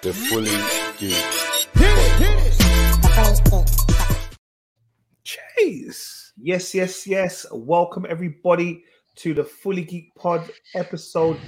The Fully Geek. Chase. Yes. Welcome everybody to the Fully Geek Pod episode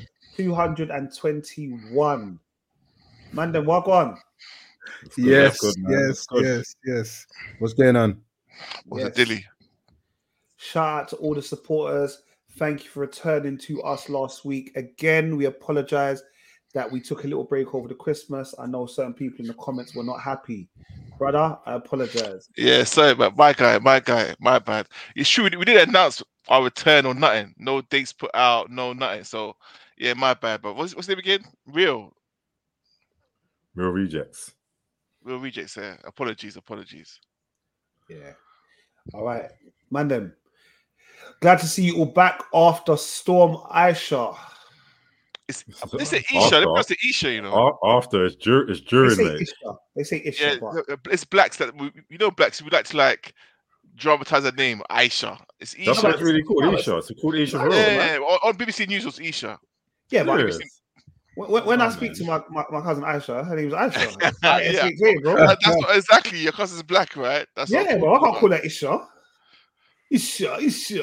221. Mandan, walk on. Yes. What's going on? Was it Dilly? Shout out to all the supporters. Thank you for returning to us last week. Again, we apologize that we took a little break over the Christmas. I know certain people in the comments were not happy. Brother, I apologize. Yeah, sorry, but my bad. It's true, we didn't announce our return or nothing. No dates put out, no nothing. So, yeah, my bad. But what's the name again? Real Rejects. Real Rejects, yeah. Apologies. Yeah. All right. Mandan, glad to see you all back after Storm Aisha. They say Isha. They pronounce it Isha, you know. After it's during, mate. They say Isha. Yeah, it's blacks that we like to dramatize a name, Aisha. It's Isha. That's what it's really called, Isha. It's called Isha. Yeah. On BBC News it was Isha. Yeah, but when I speak to my cousin Aisha, her name is Aisha. Bro. That's not exactly. Your cousin's black, right? That's bro. I can't call that Isha. Isha.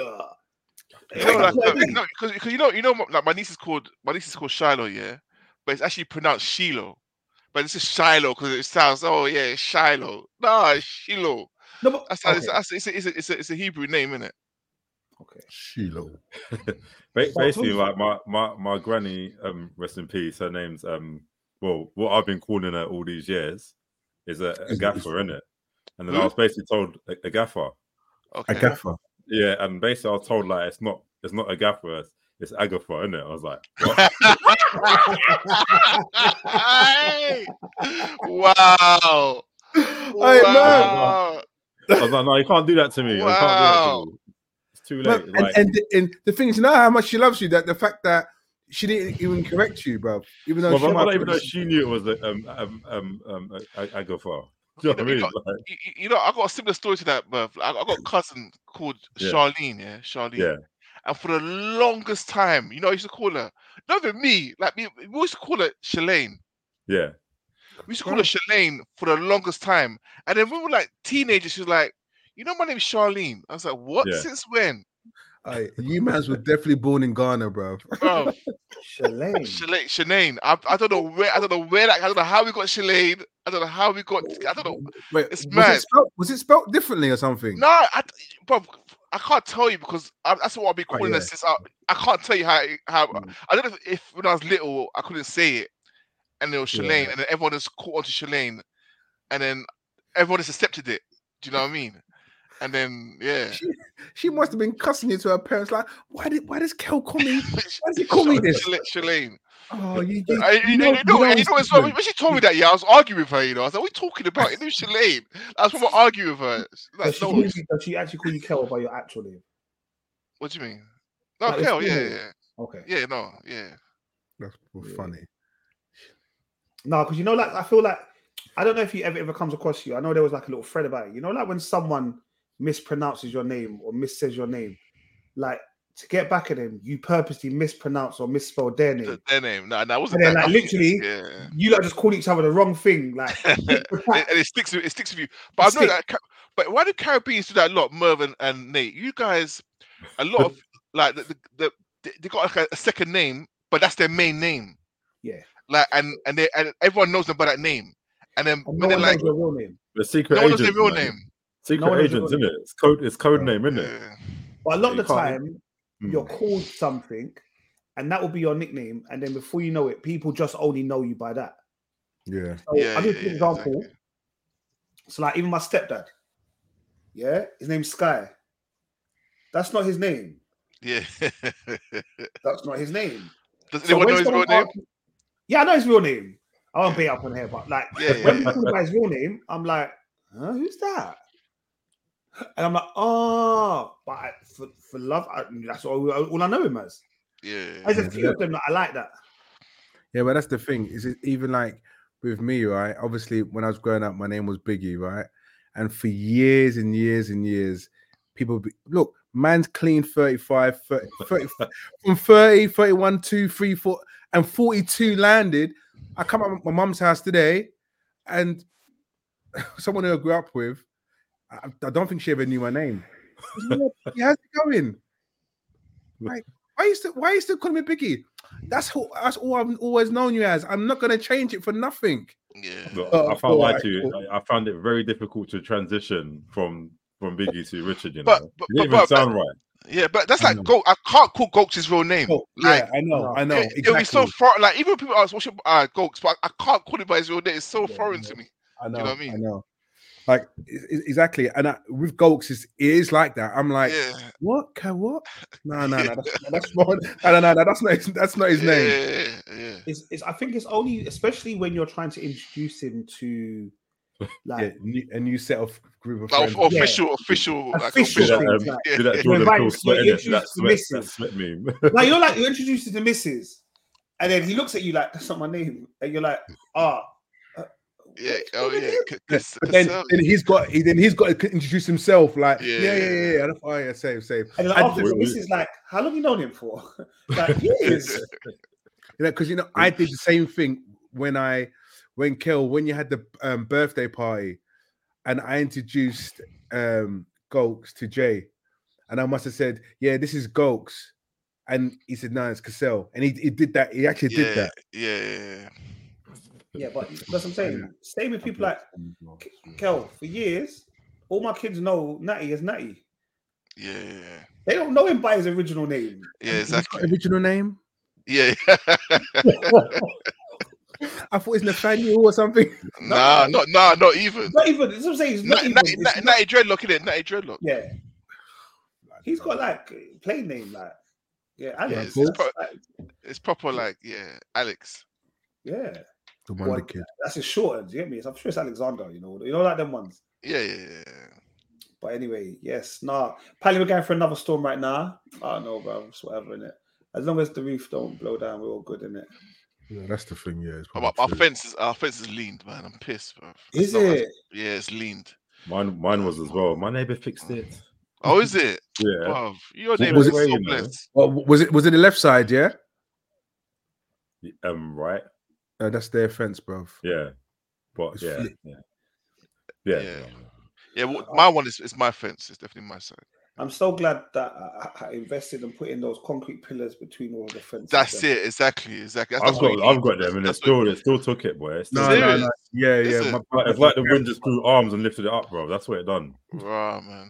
No, because you know, like my niece is called Shiloh, yeah, but it's actually pronounced Shiloh, but it's just Shiloh because it sounds it's Shiloh. No, it's Shiloh. No, but it's a Hebrew name, isn't it? Okay, Shiloh. Basically, like my granny, rest in peace. Her name's what I've been calling her all these years is a gaffer, isn't it? And then I was basically told a gaffer. Okay. A gaffer. Yeah, and basically I was told like it's not a gaffer, it's Agatha, isn't it? I was like, what? Wow. Hey, I was like, no, you can't do that to me. Wow. It's too late. And the thing is, you know how much she loves you. That the fact that she didn't even correct you, bro. Even though even though she knew it was Agatha. Do you know what I mean? I got a similar story to that, bruv. I got a cousin called Charlene, Charlene. Yeah. And for the longest time, I used to call her, not even me, we used to call her Shalane. Yeah. We used to call her Shalane for the longest time. And then when we were like teenagers, she was like, my name's Charlene. I was like, what? Yeah. Since when? You mans were definitely born in Ghana, bro. Shalane. I don't know where. I don't know how we got Shalane. I don't know. Wait, it's mad. Was it spelled differently or something? No, I can't tell you because that's what I've been calling her since. I can't tell you how. I don't know if when I was little I couldn't say it, and it was Shalane, and then everyone just caught onto Shalane, and then everyone just accepted it. Do you know what I mean? And then she must have been cussing you to her parents like, why does Kel call me? Why does he call me this? Shalane. Oh, when she told me that, I was arguing with her. I was like, "What are we talking about? It was Shalane." That's what I'm arguing with her. Does she actually call you Kel by your actual name? What do you mean? No, Kel. Yeah. Okay. Yeah. No. Yeah. That's funny. No, because I feel like I don't know if you ever comes across you. I know there was like a little thread about it. Like when someone mispronounces your name or missays your name, like to get back at them, you purposely mispronounce or misspell their name. Their name. No, that wasn't. And then, literally, you just call each other the wrong thing. Like, and it sticks with you. But I know that. But why do Caribbeans do that a lot, Merv and Nate? You guys, a lot of like they got like a second name, but that's their main name. Yeah. Like and everyone knows them by that name. And then no one knows their real name. The secret agent. No one knows their real name. Secret agents, isn't it? It's code name, isn't it? But a lot of the time, you're called something, and that will be your nickname. And then before you know it, people just only know you by that. Yeah. So I'll give you an example. Exactly. So, like, even my stepdad, his name's Sky. That's not his name. Yeah. That's not his name. Does anyone know his real name? Yeah, I know his real name. I won't be up on here, but like when people call by his real name, I'm like, who's that? And I'm like, but for love, that's all I know him as. Yeah. There's a few of them that I like that. Yeah, but that's the thing. Is it even like with me, right? Obviously, when I was growing up, my name was Biggie, right? And for years and years and years, people look, man's clean 35, 30 from 30, 31, 2, 3, 4, and 42 landed. I come up my mum's house today, and someone who I grew up with, I don't think she ever knew my name. How's it going? Like, why are you still calling me Biggie? That's all I've always known you as. I'm not gonna change it for nothing. Yeah. Look, I can't lie to you. I found it very difficult to transition from Biggie to Richard. You know, it didn't even sound right. Yeah, but that's like Gold. I can't call Gokes his real name. Oh, like, yeah, I know. Exactly. It'll be so foreign. Like even people ask, "What's your Gokes?" But I can't call him by his real name. It's so foreign to me. I know. You know what I mean? I know. Like exactly, and with Gokes, it is like that. I'm like, what? No, that's wrong. No, that's not his name. Yeah. I think it's only, especially when you're trying to introduce him to like a new set of group of friends. Official. Like you're introduced to the missus, and then he looks at you like, that's not my name, and you're like, yeah. But then he's got to introduce himself. Like, yeah. Same. And like, after the missus, like, how long you known him for? Like, years. Because I did the same thing when you had the birthday party, and I introduced Gokes to Jay, and I must have said, "Yeah, this is Gokes," and he said, "No, it's Cassell," and he did that. He actually did that. Yeah, but that's what I'm saying. Same with people like Kel. For years, all my kids know Natty as Natty. Yeah. They don't know him by his original name. Yeah, exactly. Original name? Yeah. I thought it's Nathaniel or something. Not even. Not even. That's what I'm saying. Natty Dreadlock, isn't it? Natty Dreadlock. Yeah. He's got like plain name, like Alex. It's proper, like Alex. Yeah. The Wonder Kid. That's his short end, you get me? I'm sure it's Alexander, you know like them ones. Yeah. But anyway, yes, Apparently we're going for another storm right now. I don't know, bro. It's whatever, in it. As long as the roof don't blow down, we're all good, in it. Yeah, that's the thing. Yeah, our fence is leaned, man. I'm pissed, bro. Is it? Yeah, it's leaned. Mine was as well. My neighbor fixed it. Oh, is it? Yeah. Bruv, your neighbor was so blessed. Was it the left side? Yeah. Right. That's their fence, bruv. Yeah. But my one is my fence. It's definitely my side. I'm so glad that I invested and put in those concrete pillars between all the fences. That's it. Exactly. I've got them, and it still took it, boy. No. Yeah. It's like the wind just grew arms and lifted it up, bro. That's what it done. Right, man.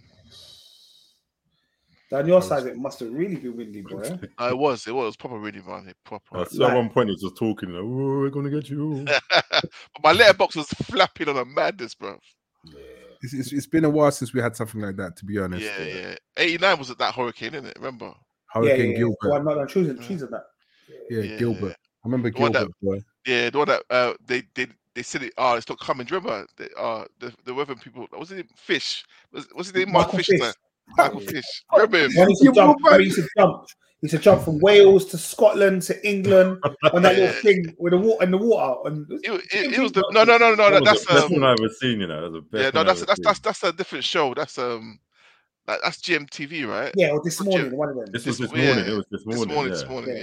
Down your side, it must have really been windy, boy. It was proper windy, man. Proper. So at one point, it was just talking, like, "Oh, we're gonna get you." But my letterbox was flapping on a madness, bro. Yeah. It's been a while since we had something like that, to be honest. Yeah. 89 was that hurricane, isn't it? Remember? Hurricane Gilbert. Oh, I'm not choosing that. Yeah, Gilbert. I remember Gilbert, boy. Yeah, the one that they said it. It's not coming. Do you remember the weather people? Was it Fish? Was it name Michael Fish? Michael Fish. Remember him? He used to jump from Wales to Scotland to England on that little thing with the water and the water. And it was no. That's the best one I've ever seen. You know, that's a different show. That's GMTV, right? Yeah, or this morning, one of them. This morning. It was this morning. This morning.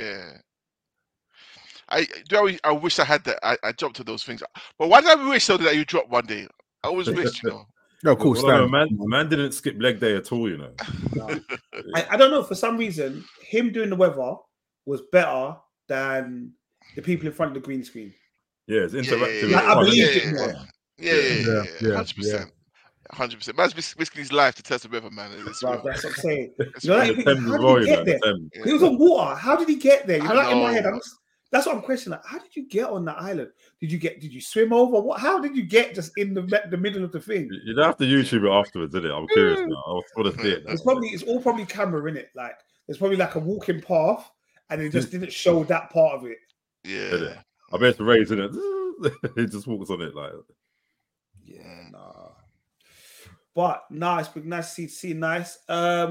I wish I had that. I jumped to those things. But why did I wish so that you dropped one day? I always wish, you know. No, of course. Man didn't skip leg day at all, you know. No. I don't know. For some reason, him doing the weather was better than the people in front of the green screen. Yeah, it's interactive. I believed it more. Yeah, 100%. Man's risking his life to test the weather, man. That's what I'm saying. How did he get there? He was on water. How did he get there? You know, in my head, that's what I'm questioning. Like, how did you get on that island? Did you swim over? What? How did you get just in the middle of the thing? You don't have to YouTube it afterwards, did it? I'm curious now. I want to see it. It's all probably camera in it. Like there's probably like a walking path, and it just didn't show that part of it. Yeah, I bet it's raised in it. He just walks on it like. Yeah, nah. But it's been nice to see nice. I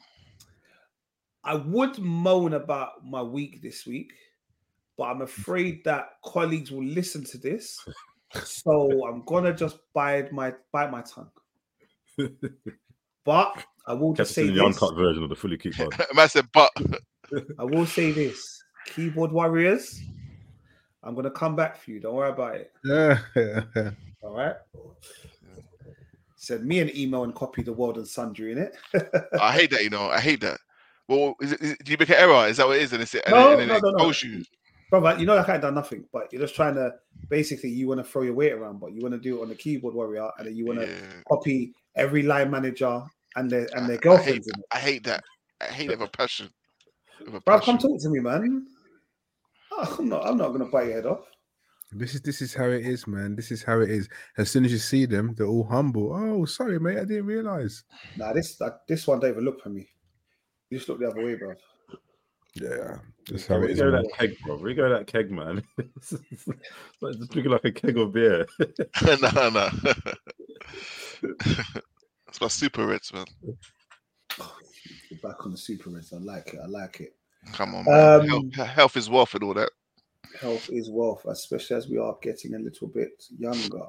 would moan about my week this week, but I'm afraid that colleagues will listen to this, so I'm gonna just bite my tongue. But I will just say the uncut version of the fully kicked one. I said, but I will say this: keyboard warriors, I'm gonna come back for you. Don't worry about it. All right. Send me an email and copy the World and Sundry in it. I hate that. I hate that. Well, do you make an error? Is that what it is? And it's No. You. Brother, you know, like I ain't done nothing, but you're just trying to basically you want to throw your weight around, but you want to do it on the keyboard warrior, and then you want to copy every line manager and their girlfriends. I hate that. I hate it with a passion. Bro, come talk to me, man. Oh, I'm not gonna bite your head off. This is how it is, man. This is how it is. As soon as you see them, they're all humble. Oh, sorry, mate, I didn't realize. Nah, this one don't even look for me. You just look the other way, bro. Yeah, that's how how it is. That keg, bro. We go that keg, man. It's just looking like a keg of beer. No. It's my Super Reds, man. Back on the Super Reds. I like it. Come on, man. Health is wealth and all that. Health is wealth, especially as we are getting a little bit younger.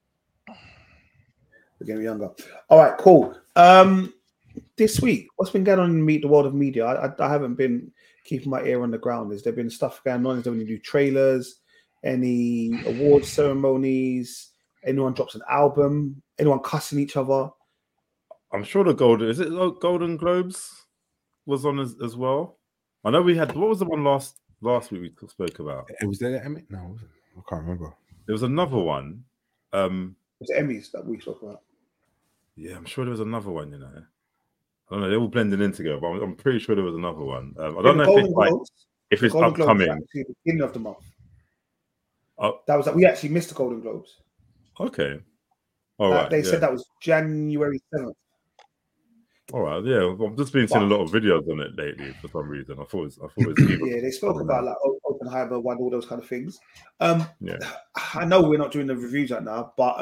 We're getting younger. All right, cool. This week, what's been going on in the world of media? I haven't been keeping my ear on the ground. Has there been stuff going on? Is there any new trailers? Any award ceremonies? Anyone drops an album? Anyone cussing each other? I'm sure the Golden Globes was on as well. I know we had. What was the one last week we spoke about? It was there. No, I can't remember. There was another one. It was Emmys that we spoke about. Yeah, I'm sure there was another one. I don't know. They're all blending in together, but I'm pretty sure there was another one. I don't know if it's upcoming. At the beginning of the month. Oh, that was we actually missed the Golden Globes. Okay. All right. They said that was January 7th. All right, yeah. I've just been seeing a lot of videos on it lately for some reason. I thought it was yeah, they spoke about like Oppenheimer, one, all those kind of things. Yeah. I know we're not doing the reviews right now, but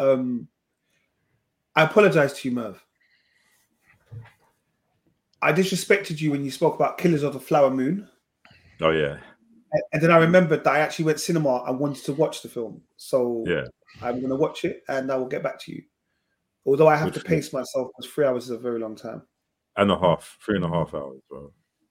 I apologize to you, Merv. I disrespected you when you spoke about Killers of the Flower Moon. Oh yeah. And then I remembered that I actually went cinema and wanted to watch the film. So yeah, I'm going to watch it and I will get back to you. Although I have to pace myself because 3 hours is a very long time. 3.5 hours, bro.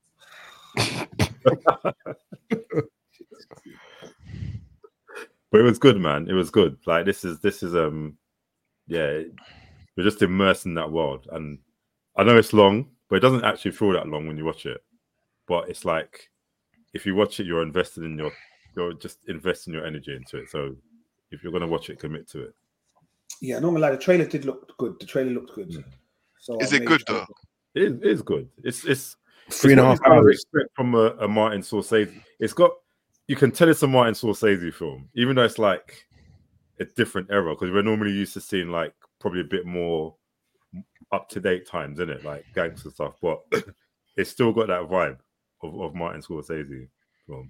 But it was good, man. It was good. Like this is yeah, we're just immersed in that world. And I know it's long, but it doesn't actually feel that long when you watch it. But it's like if you watch it, you're invested in you're just investing your energy into it. So if you're gonna watch it, commit to it. Yeah, not gonna lie, the trailer did look good. The trailer looked good. Mm. So is it good though? It is good. It's 3.5 hours from a Martin Scorsese. It's got, you can tell it's a Martin Scorsese film, even though it's like a different era because we're normally used to seeing like probably a bit more up to date times, isn't it? Like gangster stuff, but it's still got that vibe of Martin Scorsese film.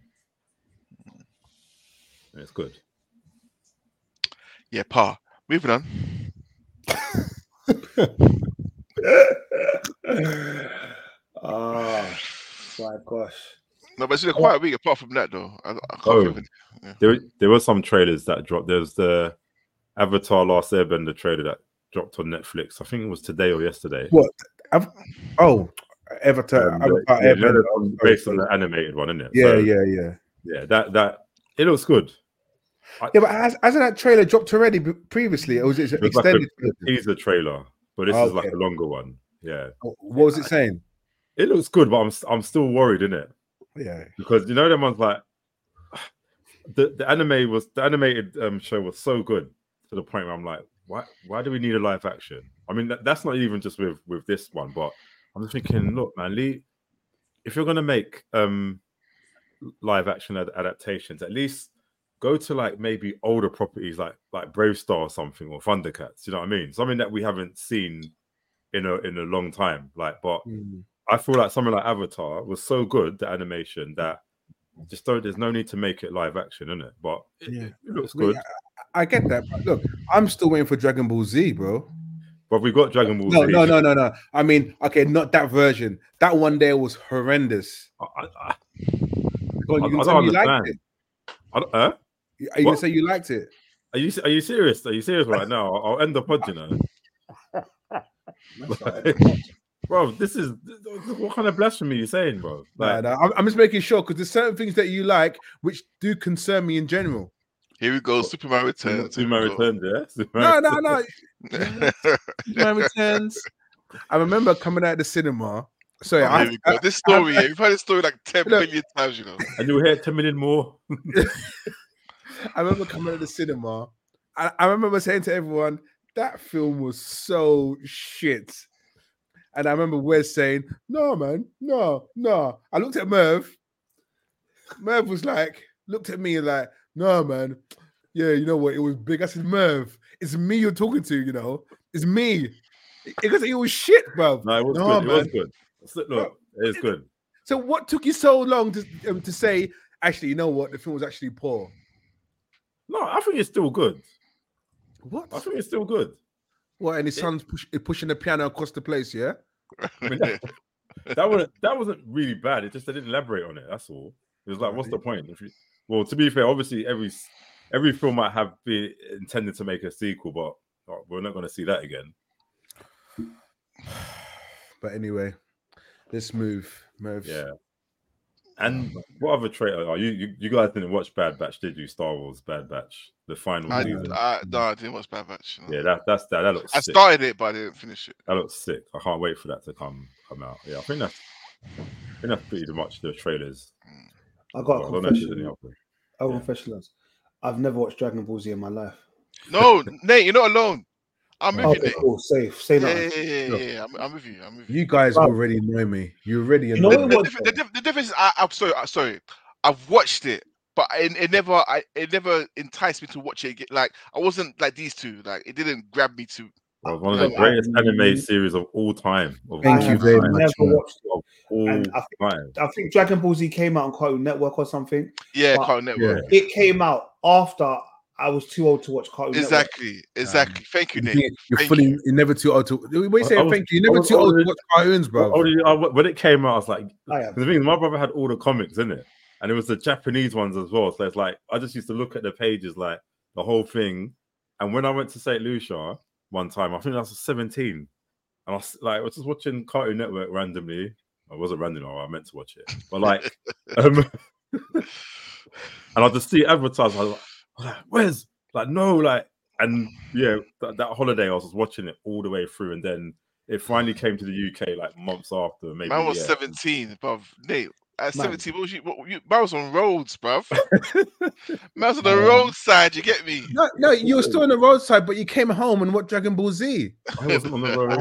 And it's good. Yeah, Pa. Moving on. Oh my gosh. No, but it's been a quiet week apart from that though. I can't there were some trailers that dropped. There's the Avatar Last Airbender trailer that dropped on Netflix. I think it was today or yesterday. What? Avatar Airbender. Based on the animated one, isn't it? Yeah. That it looks good. Yeah, but hasn't that trailer dropped already previously? Or was it extended? Like a teaser trailer, but this is like a longer one. Yeah. What was it saying? It looks good, but I'm still worried, innit? Yeah. Because you know them ones like the animated show was so good to the point where I'm like, why do we need a live action? I mean, that's not even just with this one, but I'm just thinking, look, man, if you're gonna make live action adaptations, at least go to like maybe older properties like Brave Star or something, or Thundercats. You know what I mean? Something that we haven't seen in a long time. Like, but I feel like something like Avatar was so good, the animation, that there's no need to make it live action, innit? But it looks good. I get that, but look, I'm still waiting for Dragon Ball Z, bro. But we got Dragon Ball Z. No. I mean, okay, not that version. That one there was horrendous. You can tell me you liked it. Are you gonna say you liked it? Are you serious? Are you serious right now? I'll end the pod, you know. bro, this is what kind of blasphemy you saying, bro? Like, I'm just making sure because there's certain things that you like which do concern me in general. Here we go, Superman Returns. Superman Returns, yeah. No. Superman Returns. I remember coming out of the cinema. Sorry, this story. You've heard this story like 10 billion times, you know. And you'll hear 10 million more. I remember coming out of the cinema. I remember saying to everyone, that film was so shit. And I remember Wes saying, no, man, no. I looked at Merv. Merv was like, looked at me like, no, man. Yeah, you know what? It was big. I said, Merv, it's me you're talking to, you know. It's me. Because it was shit, bro. No, it was good. Man. It was good. Look, it was good. So what took you so long to say, actually, you know what? The film was actually poor. No, I think it's still good. What? I think it's still good. What? And his son's pushing the piano across the place, yeah? I mean, that wasn't really bad. It just they didn't elaborate on it. That's all. It was like, what's the point? Well, to be fair, obviously every film might have been intended to make a sequel, but we're not going to see that again. But anyway, let's move. Yeah. And what other trailer? You guys didn't watch Bad Batch, did you? Star Wars Bad Batch, the final season. No, I didn't watch Bad Batch. No. Yeah, that looks. I started it, but I didn't finish it. That looks sick. I can't wait for that to come out. Yeah, I think that's pretty much the trailers. I got a confession. I've never watched Dragon Ball Z in my life. No, Nate, you're not alone. I'm with you, Nate. Cool, safe. Say that. Yeah. I'm with you. You guys already know me. You already know. The difference is, I'm sorry. I've watched it, but it never enticed me to watch it again. Like I wasn't like these two. Like it didn't grab me to. One of the greatest anime series of all time. Thank you very much. Never watched it. I think Dragon Ball Z came out on Cartoon Network or something. Yeah, Cartoon Network. It came out after I was too old to watch Cartoon Network. Exactly. Thank you, Nick. You're never too old to. When you say thank you, you're never too old to watch cartoons, bro. When it came out, I was like, the thing is, my brother had all the comics in it, and it was the Japanese ones as well. So it's like I just used to look at the pages, like the whole thing. And when I went to St. Lucia one time, I think I was 17, and I was just watching Cartoon Network randomly. I wasn't random, I meant to watch it, but like, and I just see advertised. I was like, where's like no like, and yeah, that holiday I was just watching it all the way through, and then it finally came to the UK like months after. Maybe man was 17, bruv. Nate, at 17, man was on roads, bruv. Man was on the roadside. You get me? No, you were still on the roadside, but you came home and watched Dragon Ball Z. I wasn't on the road.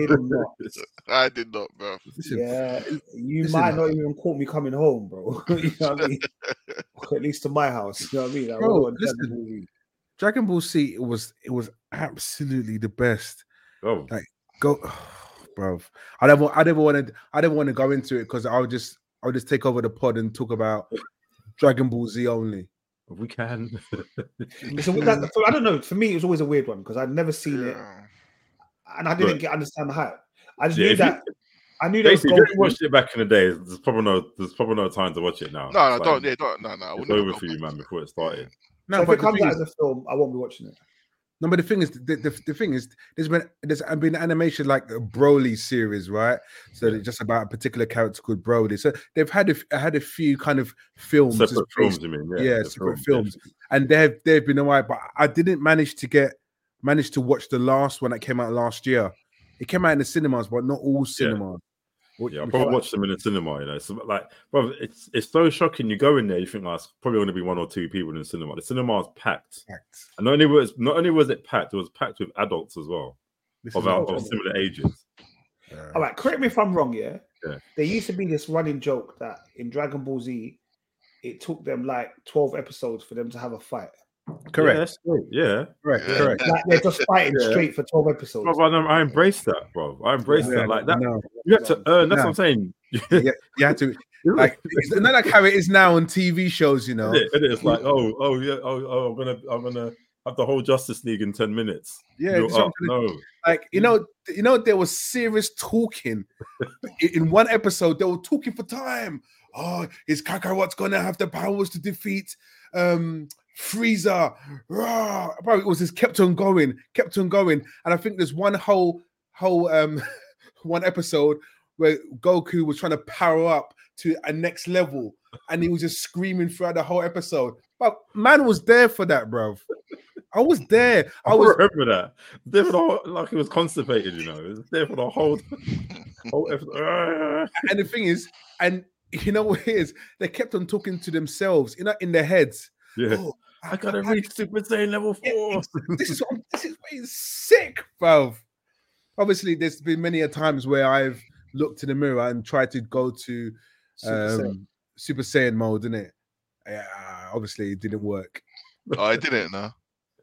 I did not, bro. Yeah, you might not even caught me coming home, bro. You know what I mean? At least to my house. You know what I mean? Bro, listen, Dragon Ball Z, it was absolutely the best. Oh, like bro. I never want to go into it because I'll just take over the pod and talk about Dragon Ball Z only. We can. So I don't know. For me, it was always a weird one because I'd never seen it, and I didn't understand the hype. I just knew that. I knew that. Basically, if you watched it back in the day, there's probably no time to watch it now. No, don't. It's over for you, man. Before it started. No, but if it comes out as a film, I won't be watching it. No, but the thing is, there's been animation like a Broly series, right? So it's just about a particular character called Broly. So they've had a few kind of films, separate films, you mean? Yeah, separate films, and they've been alright. But I didn't manage to watch the last one that came out last year. It came out in the cinemas, but not all cinemas. Yeah, I probably watched them in the cinema. You know, so like, bro, it's so shocking. You go in there, you think like, it's probably going to be 1 or 2 people in the cinema. The cinema is packed. And not only was it packed, it was packed with adults as well, of similar ages. All right, correct me if I'm wrong. Yeah, there used to be this running joke that in Dragon Ball Z, it took them like 12 episodes for them to have a fight. Correct. Yeah. Correct. Like they're just fighting straight for 12 episodes. Bro, I embrace that, bro. I embrace that. Like that. No. You have to earn. That's what I'm saying. You have to. Like it's not like how it is now on TV shows. You know, it's like I'm gonna have the whole Justice League in 10 minutes. Yeah, no. Like you know, there was serious talking in one episode. They were talking for time. Oh, is Kakarot's gonna have the powers to defeat Frieza? Bro, it was just kept on going, and I think there's one whole one episode where Goku was trying to power up to a next level, and he was just screaming throughout the whole episode. But man was there for that, bro. I was there. I remember that. There for the whole, like he was constipated, you know. It was there for the whole episode. And the thing is, and you know what it is? They kept on talking to themselves, in their heads. Yeah. Oh, I gotta reach Super Saiyan level 4. This is sick, bro. Obviously, there's been many a times where I've looked in the mirror and tried to go to Super Saiyan mode, didn't it? Yeah, obviously it didn't work. Oh, I didn't, no.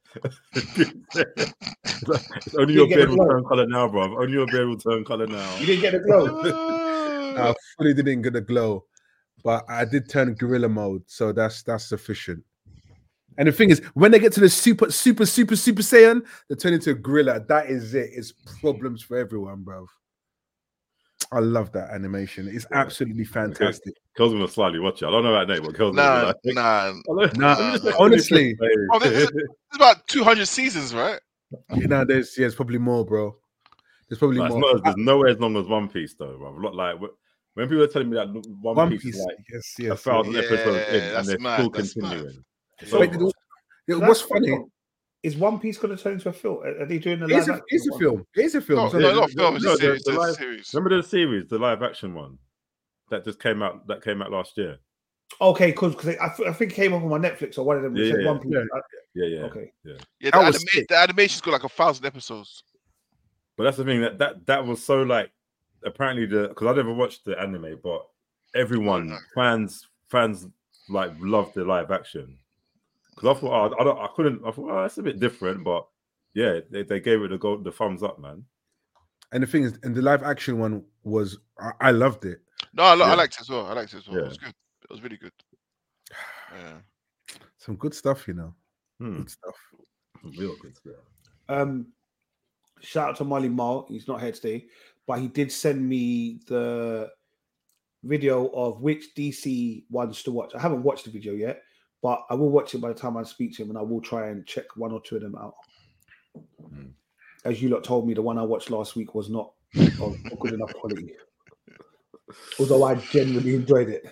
Only your beard will turn color now, bro. Only your beard will turn color now. You didn't get a glow. I fully didn't get a glow, but I did turn gorilla mode, so that's sufficient. And the thing is, when they get to the super Saiyan, they turn into a gorilla. That is it. It's problems for everyone, bro. I love that animation. It's absolutely fantastic. Kel's gonna slightly watch it. I don't know that name, but Kel's nah. Honestly, there's about 200 seasons, right? You know, there's probably more, bro. There's probably more. There's nowhere as long as One Piece, though, bro. Like when people are telling me that One Piece is like yes, 1,000 episodes in, and they're still continuing. What's funny? Is One Piece going to turn into a film? Are they doing the live action? It's a film. It's a film. No, not a film. It's a series. Remember the series, the live action one that just came out? That came out last year. Okay, because I think it came up on my Netflix or one of them. One Piece. Yeah. Okay. Yeah, the animation's got like 1,000 episodes. But that's the thing that was so like apparently because I never watched the anime, but everyone fans like loved the live action. Because I thought I thought that's a bit different, but yeah, they gave it the thumbs up, man. And the thing is, and the live action one was I loved it. No, I liked it as well. Yeah. It was good. It was really good. Yeah. Some good stuff, you know. Good stuff. Real good stuff. Shout out to Molly Marl. He's not here today, but he did send me the video of which DC ones to watch. I haven't watched the video yet, but I will watch it by the time I speak to him, and I will try and check one or two of them out. As you lot told me, the one I watched last week was not of good enough quality. Although I genuinely enjoyed it.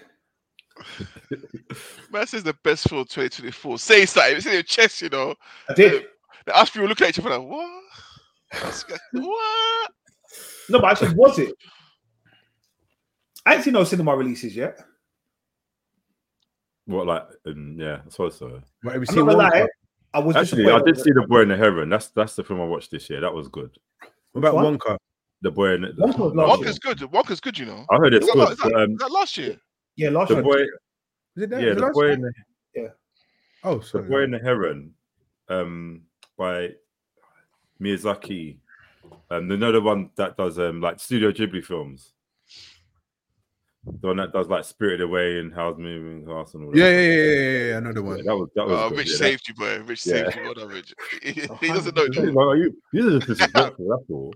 Man says the best film 2024. Say something. It's in your chest, you know. I did. The us people look at each other like, what? What? No, but actually, was it? I ain't seen no cinema releases yet. What, like, yeah, I suppose so. Well, have you I'm not gonna lie, I was actually, I did see The Boy and the Heron. That's the film I watched this year. That was good. What about Wonka? The Boy and the Wonka's good. Wonka's good, you know. I heard it's good. Is that last year? Yeah, last year. Is it that? Yeah, The Boy and the Oh, sorry. The Boy and the Heron, by Miyazaki. The one that does like Studio Ghibli films. The one that does like Spirited Away and Howl's Moving Castle and all that. Yeah. I know the one. Yeah, that was Rich saved you, boy. Rich saved you. What Rich? He doesn't know. You're just disrespectful. That's all.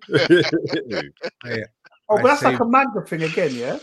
But that's like a manga thing again, yeah.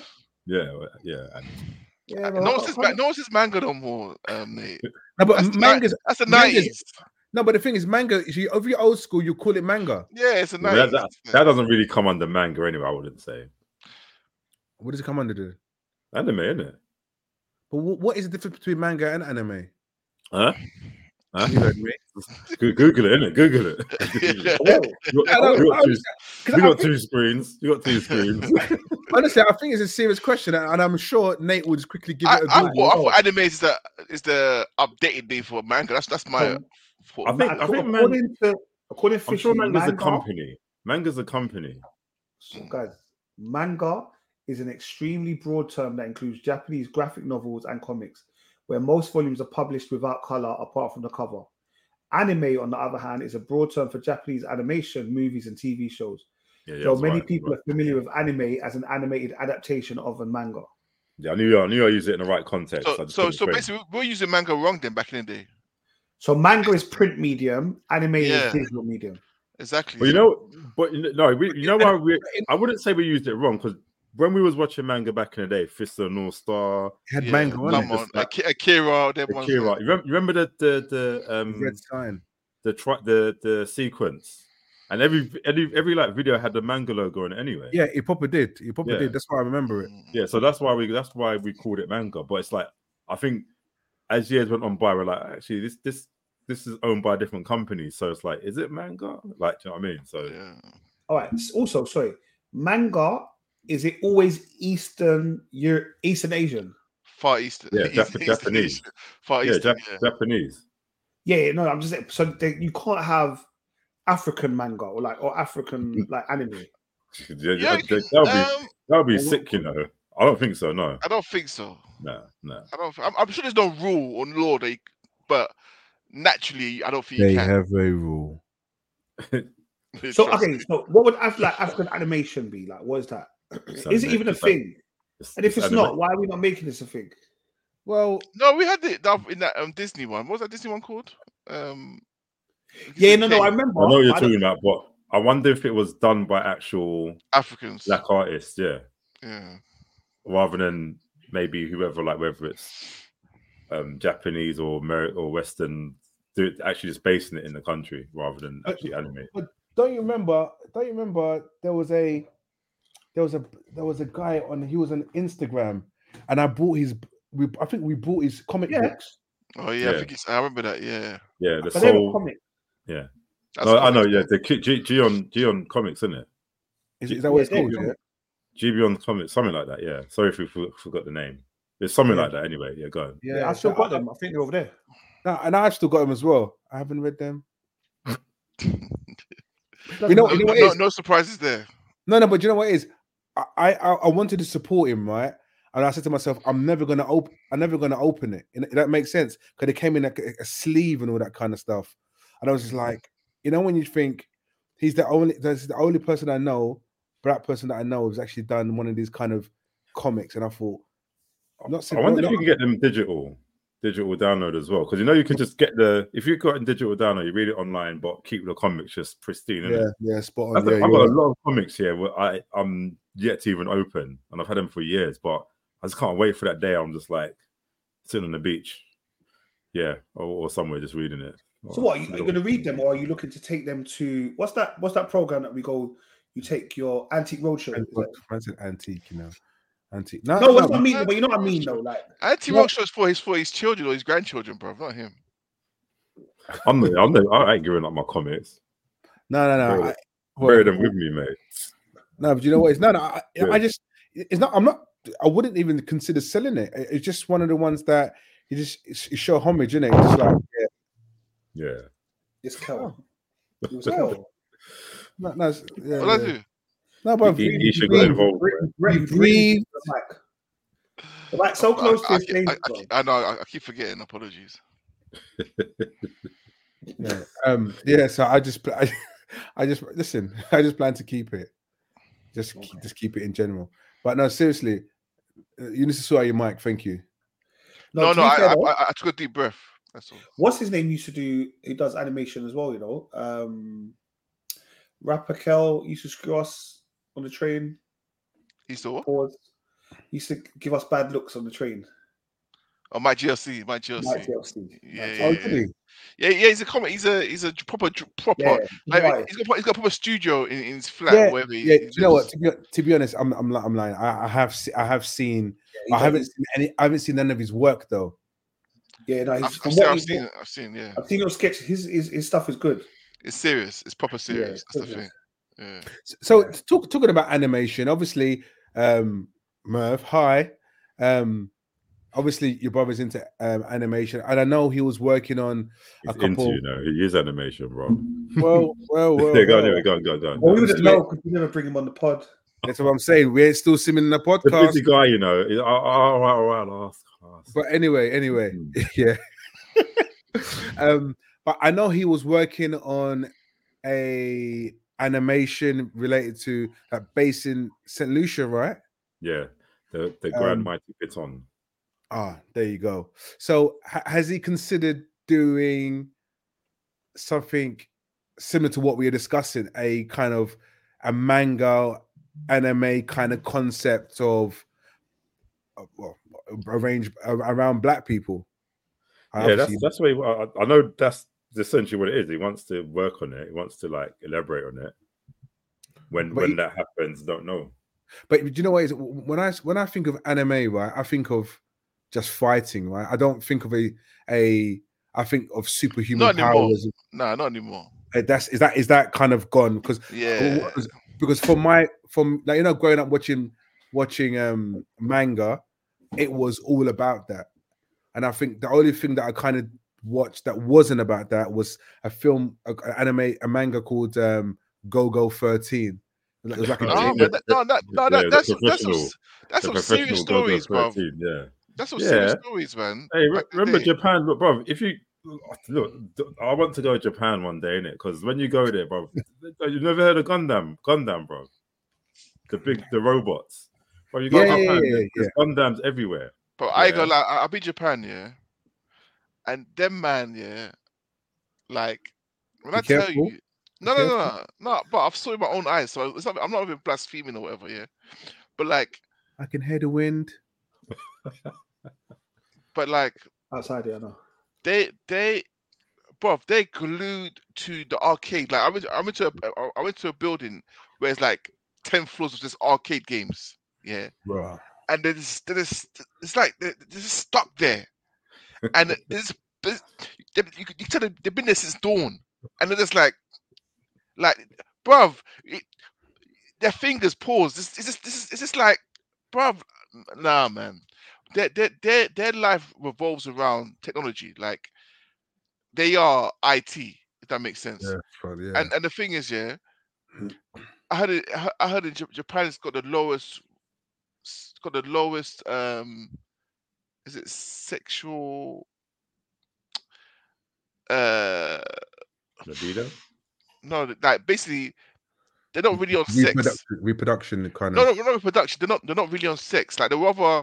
Yeah. No one's his manga no more, mate. No, but mangas. That's the 90s. No, but the thing is, manga. If you're old school, you call it manga. Yeah, it's a 90s. That doesn't really come under manga anyway. I wouldn't say. What does it come under? The anime, isn't it? But what is the difference between manga and anime? Huh? You heard me. Google it, innit? Google it. You got two screens. Honestly, I think it's a serious question, and I'm sure Nate would quickly give it a Google. I thought anime is the updated name for manga. That's my. I think according to I'm sure manga's a company. Manga's a company. So guys, manga is an extremely broad term that includes Japanese graphic novels and comics, where most volumes are published without color apart from the cover. Anime, on the other hand, is a broad term for Japanese animation, movies, and TV shows. So many people are familiar with anime as an animated adaptation of a manga. Yeah, I knew I used it in the right context. So basically, we're using manga wrong then back in the day. So manga is print medium, anime is digital medium. Exactly. Well, I wouldn't say we used it wrong, because when we was watching manga back in the day, Fist of the North Star, had manga on it. Akira, You remember the Red Sign, the sequence And every like video had the manga logo on it anyway. Yeah, he proper did. He proper did. That's why I remember it. Yeah, so that's why we called it manga. But it's like I think as years went on by, we're like, actually, this is owned by a different company. So it's like, is it manga? Like, do you know what I mean? So all right. Also, sorry, manga, is it always Eastern Asian? Far Eastern. Yeah, Japanese. Far Eastern. Japanese. Yeah, no, I'm just saying, so you can't have African manga or African like anime. That would be sick, you know. I don't think so. No, I don't think so. No. I'm sure there's no rule or law but naturally, I don't think they you can. have a rule. So what would African animation be like? What is that? Is it even a thing? And if it's not, why are we not making this a thing? Well, no, we had it in that Disney one. What was that Disney one called? I remember. I know what you're talking about, but I wonder if it was done by actual Africans, black artists, yeah, rather than maybe whoever, like whether it's Japanese or Western, actually just basing it in the country rather than actually animate. But don't you remember? There was a guy he was on Instagram, and I bought I think we bought his comic books. Oh yeah, I remember that. Yeah. The Soul comic. Yeah. No, I know. Yeah, the Gion comics, isn't it? Is that what it's called? Yeah. Gion comics, something like that. Yeah. Sorry if we forgot the name. It's something like that. Anyway, yeah. Go on. Yeah, I still got them. I think they're over there. No, and I've still got them as well. I haven't read them. No surprises there. No, but you know what it is? I wanted to support him, right? And I said to myself, I'm never gonna open it. And that makes sense because it came in like a sleeve and all that kind of stuff. And I was just like, when you think that's the only person I know, black person that I know, who's actually done one of these kind of comics. And I thought, I wonder if you can get them digital download as well, because you can just get if you've got in digital download, you read it online, but keep the comics just pristine. Yeah, spot on. I've got a lot of comics here where I'm yet to even open, and I've had them for years, but I just can't wait for that day. I'm just like sitting on the beach, or somewhere just reading it. So what are you going to read them, or are you looking to take them to what's that program that we go? You take your Antique Roadshow. That's an antique, Antique. No, what I mean, but you know what I mean, though. Like Antique Roadshow is for his children or his grandchildren, bro, not him. I ain't giving up my comics. No. Bury them with me, mate. No, but you know what? I wouldn't even consider selling it. It's just one of the ones that you show homage, innit? It's just like, it's Kel. It was Kel. What I do? No, but he should get involved. Breathe. The mic so close to his face. I know. I keep forgetting. Apologies. So I just plan to keep it. Just keep it in general. But no, seriously, you need to sort out your mic. Thank you. No, I took a deep breath. That's all. What's his name used to do? He does animation as well, Rapper Kel used to screw us on the train. He used to what? He used to give us bad looks on the train. Oh, Mike GLC. Yeah, he's a comic. He's a proper. Yeah, he's got a proper studio in his flat. Yeah, wherever you know what? To be honest, I'm lying. I have seen. I haven't seen none of his work though. Yeah, no, I've seen. Yeah, I've seen your sketches. His stuff is good. It's serious. It's proper serious. That's the thing. Yeah. So talking about animation, obviously, Merv, hi. Obviously, your brother's into animation, and I know he was working on a couple. He is animation, bro. Well. Go on. Well, we wouldn't know because we never bring him on the pod. That's what I'm saying. We're still simming in the podcast. The busy guy, All right. But anyway, yeah. But I know he was working on a animation related to that base in St. Lucia, right? Yeah, the Grand Mighty Piton. There you go. So has he considered doing something similar to what we were discussing, a kind of a manga anime kind of concept of arranged around black people? That's the way. I know that's essentially what it is. He wants to work on it. He wants to like elaborate on it. When that happens, don't know. But do you know what it is? When I think of anime, right, I think of just fighting, right? I don't think of I think of superhuman powers. No, not anymore. Is that kind of gone? Because from like, you know, growing up watching manga, it was all about that. And I think the only thing that I kind of watched that wasn't about that was a film, a manga called Go 13. It was like that's some serious stories, bro. Yeah, that's some serious stories, man. Hey, remember Japan, bro? If you look, I want to go to Japan one day, innit? Because when you go there, bro, you've never heard of Gundam, bro. The robots. Bro, you go to Japan, there's Gundams everywhere. But I go like, I'll be Japan, yeah, and them man, yeah, like when I tell you, no. But I've saw it with my own eyes, so it's not, I'm not even blaspheming or whatever, yeah. But like, I can hear the wind. But like outside, I know. They glued to the arcade. Like I went to a building where it's like 10 floors of just arcade games. Yeah. Bruh. And it's like they're just stuck there. And you can tell they've been there since dawn. And they're just like bruv, their fingers paused. It's just like, bruv, nah, man. Their life revolves around technology. Like they are IT, if that makes sense. Yeah. And the thing is, yeah, I heard in Japan it's got the lowest is it sexual libido? No, like basically they're not really on sex. Reproduction kind of. No, not reproduction. They're not really on sex. Like they rather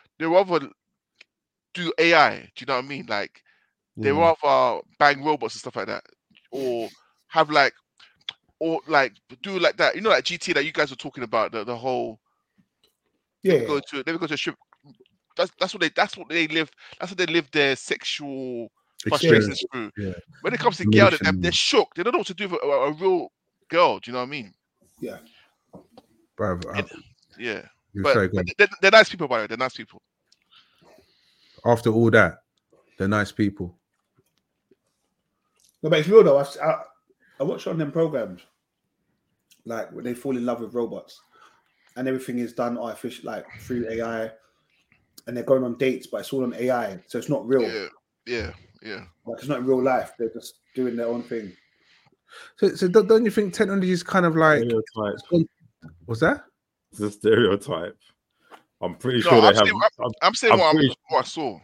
do AI. Do you know what I mean? Like they rather bang robots and stuff like that, or have like, or like do like that. You know, like GT that you guys were talking about the whole. Yeah. They go to a strip. That's what they live. That's what they live their sexual frustrations through. Yeah. When it comes to girl, they're shook. They don't know what to do with a real girl. Do you know what I mean? Yeah. Bro, yeah. But they're nice people, by the way. They're nice people. After all that, they're nice people. No, but it's real though. I watch on them programs, like when they fall in love with robots, and everything is done artificial, like through AI, and they're going on dates, but it's all on AI, so it's not real. Yeah. Like it's not in real life. They're just doing their own thing. So don't you think technology is kind of like? What's that? It's a stereotype. I'm pretty sure they have. I'm saying what I saw.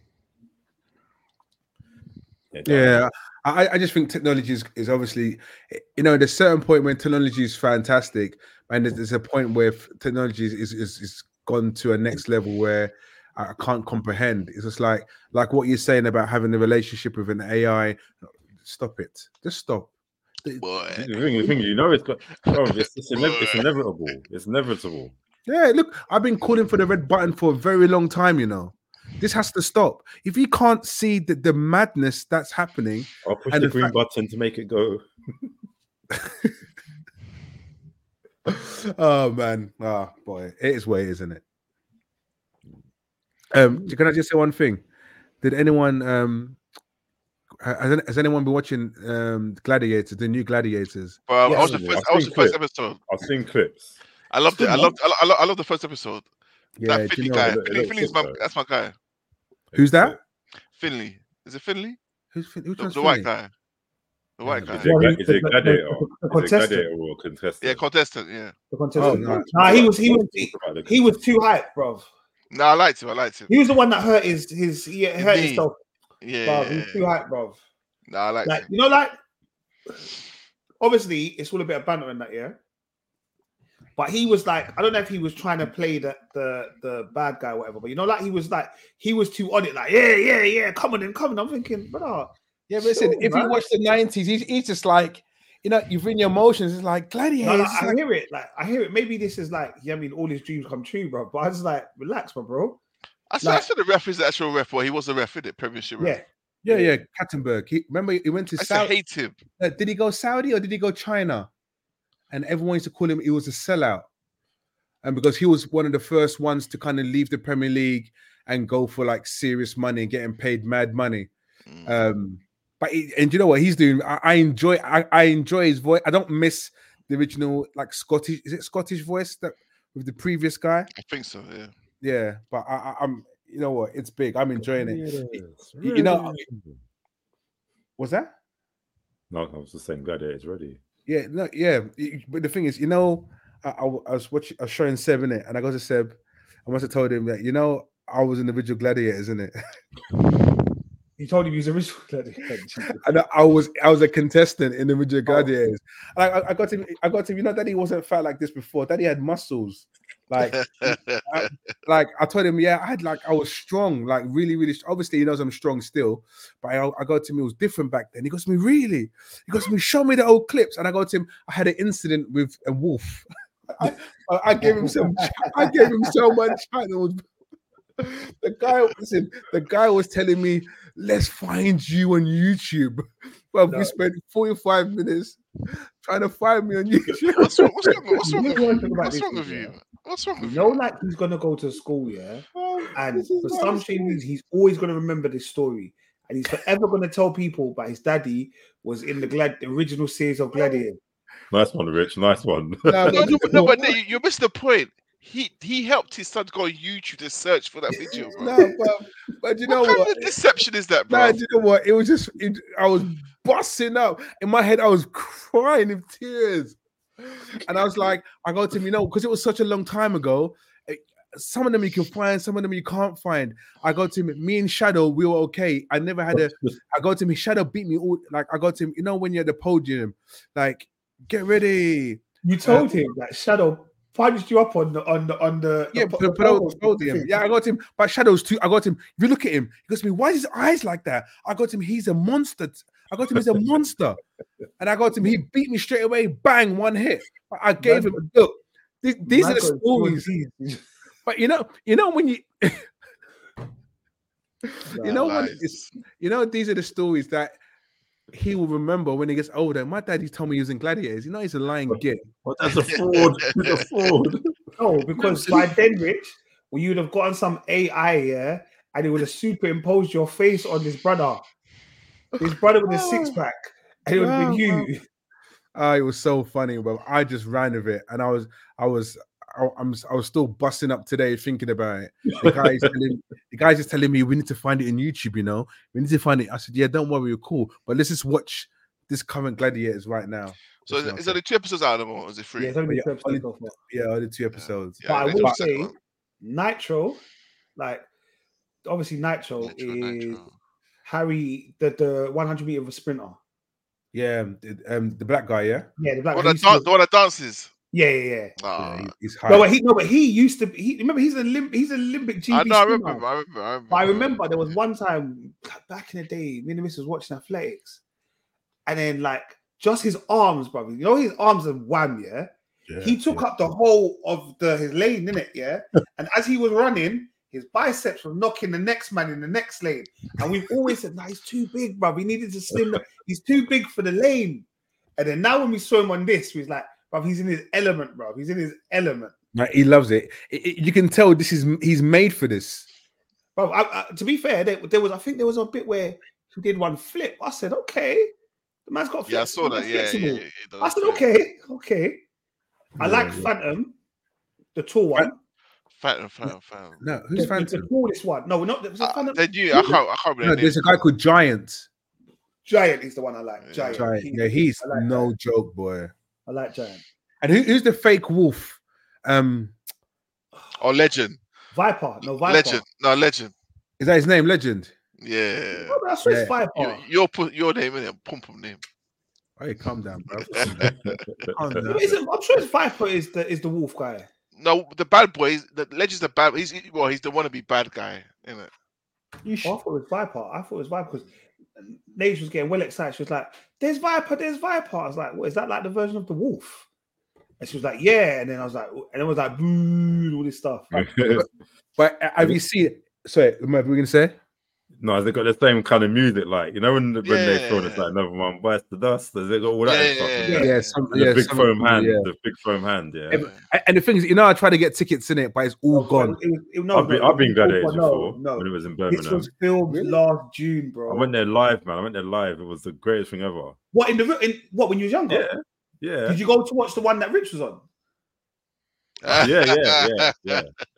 Yeah, I just think technology is obviously, you know, there's a certain point when technology is fantastic, and there's a point where technology is gone to a next level where I can't comprehend. It's just like what you're saying about having a relationship with an AI. Stop it. Just stop. The thing, you know, it's inevitable. It's inevitable. Yeah, look, I've been calling for the red button for a very long time, you know. This has to stop. If you can't see the madness that's happening, I'll push the green button to make it go. Oh man, boy, it is what it is, isn't it? Can I just say one thing? Did anyone has anyone been watching Gladiators, the new Gladiators? I was the first episode. I've seen clips. I loved it. I love the first episode. Yeah, that Finley guy. Finley's that's my guy. Who's that? Finley. Is it Finley? Who's the white guy? The white guy. Is it Gladiator? Is it Gladiator or contestant? Yeah, contestant. Yeah. The contestant. Oh, no. He was too hyped, bro. No, I liked him. He was the one that hurt his hurt himself. Yeah. Bro, he was too hyped, bro. No, I liked him. You know, like obviously it's all a bit of banter in that, yeah. But he was like, I don't know if he was trying to play the bad guy or whatever, but you know, like he was too on it, like, yeah, come on. I'm thinking, brother. Yeah, but listen, if you watch the 90s, he's just like, you know, you've in your emotions, it's like Gladiator. No, I hear it. Maybe this is like, I mean, all his dreams come true, bro. But I was like, relax, bro. I said the ref is the actual ref, or he was the ref, in it, Premiership ref. Yeah. Yeah, Kattenberg. Remember, he went to I Saudi. hate him. Did he go Saudi or did he go China? And everyone used to call him, he was a sellout. And because he was one of the first ones to kind of leave the Premier League and go for like serious money and getting paid mad money. And you know what he's doing? I enjoy his voice. I don't miss the original like Scottish. Is it Scottish voice that with the previous guy? I think so. Yeah. Yeah, but I'm. You know what? It's big. I'm enjoying it. Really? You know, what's that? No, I was just saying, Gladiator's ready. Yeah, no, yeah. But the thing is, you know, I was watching, I was showing Seb in it, and I got to Seb. I must have told him that, you know, I was in the original Gladiators, isn't it? He told him he was original Gladiator. And I was a contestant in the original Gladiators. I got him. You know, Daddy wasn't fat like this before. Daddy had muscles. Like, I told him, yeah, I was strong, like really, really. Obviously, he knows I'm strong still, but I got to him, it was different back then. He goes to me, really? He goes to me, show me the old clips. And I got to him, I had an incident with a wolf. I gave him so much channels. The guy was telling me, let's find you on YouTube. Well, we spent 45 minutes trying to find me on YouTube. What's wrong with you? What's wrong with you? You know, like he's gonna go to school, yeah, and for some strange reason, he's always gonna remember this story, and he's forever gonna tell people about his daddy was in the original series of Gladiator. Nice one, Rich. Nice one. But you missed the point. He helped his son go on YouTube to search for that video, bro. No, but you know what? What kind of deception is that, bro? No, you know what? It was just I was busting up in my head. I was crying in tears, and I was like, I got to him, you know, because it was such a long time ago. Some of them you can find, some of them you can't find. I got to him, me and Shadow, we were okay. I never had I got to him, Shadow beat me all. Like I got to him, you know, when you're at the podium, like get ready. You told him that Shadow punched you up on the podium. Yeah, I got him. But Shadow's too. I got him. If you look at him, he goes to me, why is his eyes like that? I got him. He's a monster. I got him. He's a monster. And I got him. He beat me straight away. Bang, one hit. I gave him a look. These are the stories. But you know when you, these are the stories that he will remember when he gets older. My daddy told me he was in Gladiators. You know, he's a lying git. Well, that's a fraud. He's a fraud. No, because by then, Rich, well, you'd have gotten some AI, yeah, and it would have superimposed your face on his brother. His brother with a six-pack, and it would have been you. It was so funny, but I just ran with it, and I was still busting up today thinking about it. The guy's just telling me we need to find it on YouTube, you know. We need to find it. I said, yeah, don't worry, we're cool. But let's just watch this current Gladiators right now. So is there 2 episodes out of them, or is it 3? Yeah, it's only 2 episodes. Only 2 episodes. Yeah, but I will say, Nitro, like obviously Nitro is Harry, the 100-meter sprinter. Yeah, the black guy, yeah? Yeah, the black guy. The one that dances. Yeah. He's high. But he used to. Remember, he's an Olympic GB. I remember. But I remember there was one time back in the day, me and the missus was watching athletics, and then like just his arms, brother. You know, his arms are wham, yeah. He took up the whole of his lane, innit, yeah. And as he was running, his biceps were knocking the next man in the next lane. And we've always said, nah, he's too big, bruv. He needed to slim down. He's too big for the lane. And then now when we saw him on this, we was like, bruv, he's in his element, bruv. He's in his element. Like, he loves it. You can tell he's made for this. Bruv, to be fair, there was a bit where he did one flip. I said, okay. The man's got flexible. Yeah, I saw that. Yeah. I said, okay. I like Phantom, the tall one. Phantom. No, who's Phantom? The tallest one. No, we're not. Was it Phantom? I can't remember. No, there's a guy called Giant. Giant is the one I like. Giant. He's like no joke, boy. I like Giant. And who's the fake wolf? Legend. Viper. No, Viper. Legend. No, Legend. Is that his name? Legend. Yeah. Oh, that's his Viper. You'll put your name in it. Pump name. Hey, calm down, bro. I'm sure his Viper is the wolf guy. No, the bad boy. The Legend's the bad. He's the wannabe bad guy, isn't it? I thought it was Viper. Because Nate was getting well excited. She was like, "There's Viper." I was like, "What is that? Like the version of the wolf?" And she was like, "Yeah." And then I was like, boo, all this stuff. But have you seen it? Sorry, what were we gonna say? No, they got the same kind of music, like when they throw this like another one bites the dust. They got all that stuff. The big foam hand, the big foam hand. Yeah. And the thing is, I tried to get tickets in it, but it's all gone. I've been gladiators before when it was in Birmingham. This was filmed last June, bro. I went there live, man. I went there live. It was the greatest thing ever. What what when you was younger? Yeah. Did you go to watch the one that Rich was on? Yeah.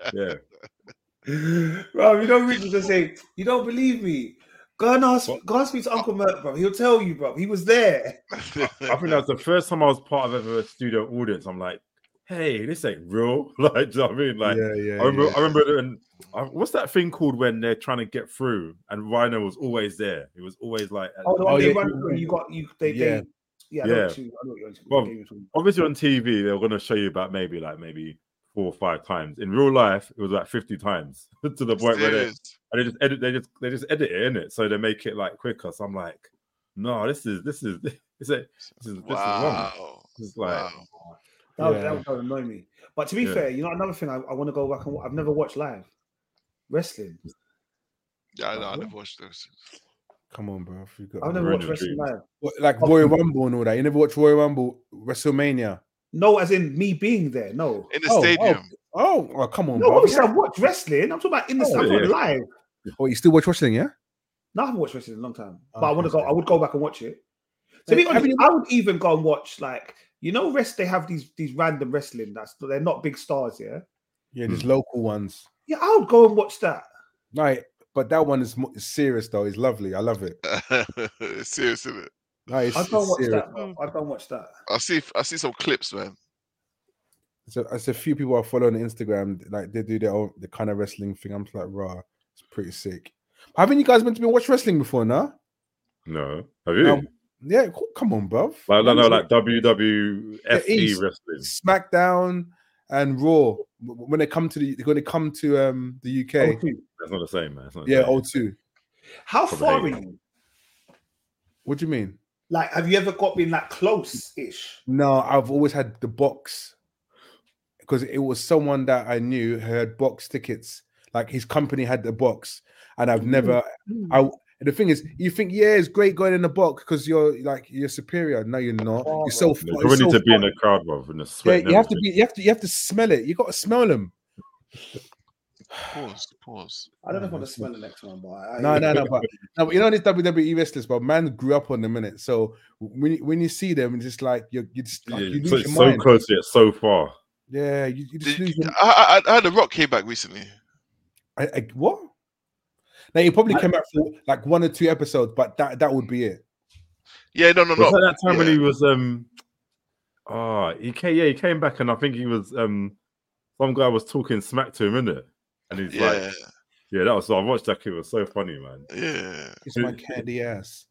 Bro, Rich was just saying, you don't believe me. Go and speak to Uncle Mert, bro. He'll tell you, bro. He was there. I think that was the first time I was part of ever a studio audience. I'm like, hey, this ain't real. Like, do you know what I mean? Like, I remember, and what's that thing called when they're trying to get through? And Rhino was always there. He was always like, I know what you're obviously on TV they're going to show you about maybe 4 or 5 times. In real life, it was like 50 times to the point where they just edit it in it, so they make it like quicker. So I'm like, no, this is wrong. It's like that would annoy me. But to be fair, another thing I want to go back and I've never watched live wrestling. Yeah, I know. I never watched those. Come on, bro. I've never watched wrestling live. Like Royal Rumble and all that. You never watched Royal Rumble, WrestleMania? No, as in me being there. No. In the stadium. Oh, come on, no, bro. Obviously, I watch wrestling. I'm talking about in the stadium live. Oh, you still watch wrestling, yeah? No, I haven't watched wrestling in a long time. But I want to go. I would go back and watch it. To be honest, I would even go and watch they have these random wrestling they're not big stars, yeah? Yeah, these local ones. Yeah, I would go and watch that. Right, but that one is serious though. It's lovely. I love it. It's serious, isn't it? No, I don't watch that, bro. I don't watch that. I see some clips, man. So it's a few people I follow on Instagram, like they do the kind of wrestling thing. I'm just like, rah, it's pretty sick. Haven't you guys been to watch wrestling before, no? No. Have you? Yeah, come on, bruv. Like WWFE wrestling, SmackDown and Raw. When they come to the UK, that's not the same, man. O2. How far are you? What do you mean? Like, have you ever been like close-ish? No, I've always had the box because it was someone that I knew who had box tickets. Like his company had the box, and I've never. The thing is, you think, it's great going in the box because you're superior. No, you're not. You're so far. You really need to be in the crowd, bro, in the sweat. Yeah, you have to smell it. You got to smell them. Pause. I don't know if I want to smell the next one, but no. But you know these WWE wrestlers, but man grew up on the minute. So when you see them, it's just like you lose your mind. So close yet so far. Yeah, you just lose. I heard The Rock came back recently. What? Now he probably came back for like 1 or 2 episodes, but that would be it. Yeah, no. Was that time when he was he came back, and I think he was some guy was talking smack to him, innit? And he's like, that was. So I watched that. It was so funny, man. Yeah, it's my candy ass.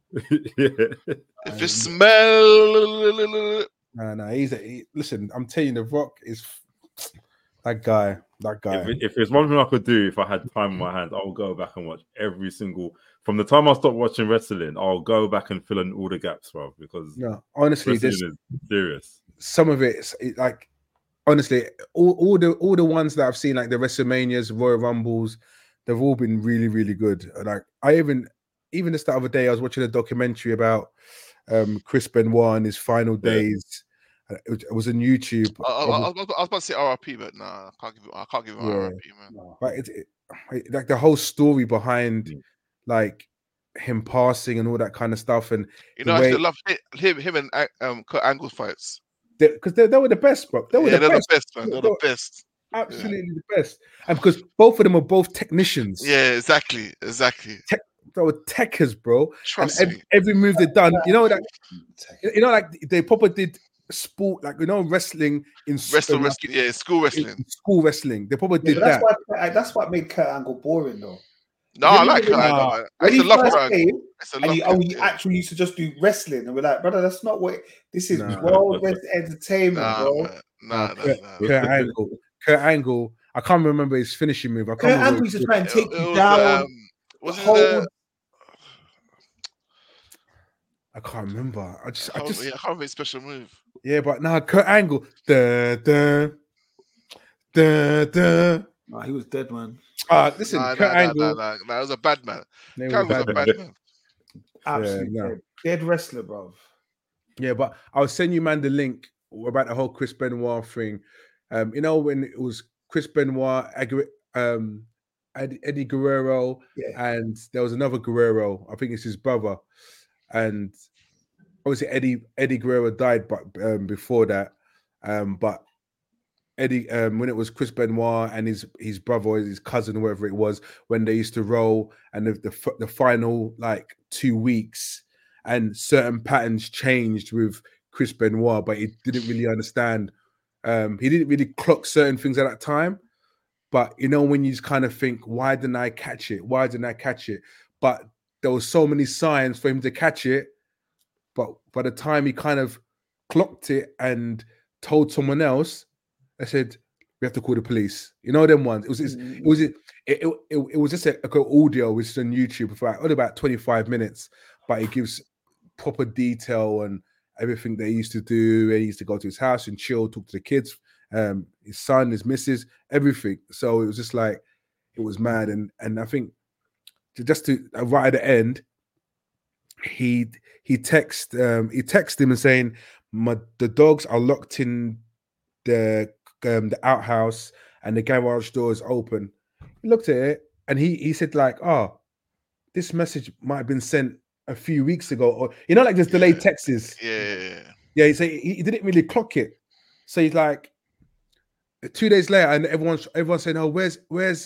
If you smell, no. Listen, I'm telling you, The Rock is that guy. If there's one thing I could do if I had time in my hands, I'll go back and watch every single. From the time I stopped watching wrestling, I'll go back and fill in all the gaps, bro. Because honestly, this is serious. Some of it's like. Honestly, all the ones that I've seen, like the WrestleManias, Royal Rumbles, they've all been really, really good. Like I even just the other day, I was watching a documentary about Chris Benoit and his final days. It was on YouTube. I was about to say RRP, but nah, I can't give him RRP, man. But like the whole story behind like him passing and all that kind of stuff, and I still love him and Kurt Angle's fights. Because they were the best, bro. They're the best, man. They're the best. Absolutely the best. And because both of them are both technicians. Yeah, exactly. They were techers, bro. Trust me. Every move they've done, like they probably did sport, like wrestling in school wrestling. School wrestling. They probably did that. That's what made Kurt Angle boring, though. No, I like Kurt Angle. I used to love Kurt Angle. He actually used to just do wrestling, and we're like, brother, that's not what this is. World West Entertainment, bro. Kurt Angle. I can't remember his finishing move. Kurt Angle used to try and take you down. I can't remember. I can't remember his special move. Yeah, but now Kurt Angle. Nah, he was dead, man. Listen, Nah, Kurt Angle. That was a bad man. Name Kurt was was a bad man. Absolutely dead wrestler, bro. Yeah, but I'll send you, man, the link about the whole Chris Benoit thing. You know, when it was Chris Benoit, Eddie Guerrero, and there was another Guerrero. I think it's his brother, and obviously Eddie Guerrero died, but before that, but Eddie, when it was Chris Benoit and his brother or his cousin, whoever it was, when they used to roll, and the final like 2 weeks, and certain patterns changed with Chris Benoit, but he didn't really understand. He didn't really clock certain things at that time. But you know, when you just kind of think, why didn't I catch it? Why didn't I catch it? But there were so many signs for him to catch it. But by the time he kind of clocked it and told someone else, I said, we have to call the police. You know them ones. It was just a audio which is on YouTube for only about 25 minutes, but it gives proper detail and everything they used to do. They used to go to his house and chill, talk to the kids, his son, his missus, everything. So it was just like, it was mad. And I think just to right at the end, he texted him and saying, the dogs are locked in the outhouse and the garage door is open. He looked at it and he said like, oh, this message might have been sent a few weeks ago, or you know, like there's delayed texts. Yeah. He didn't really clock it. So he's like, 2 days later, and everyone's saying, oh, where's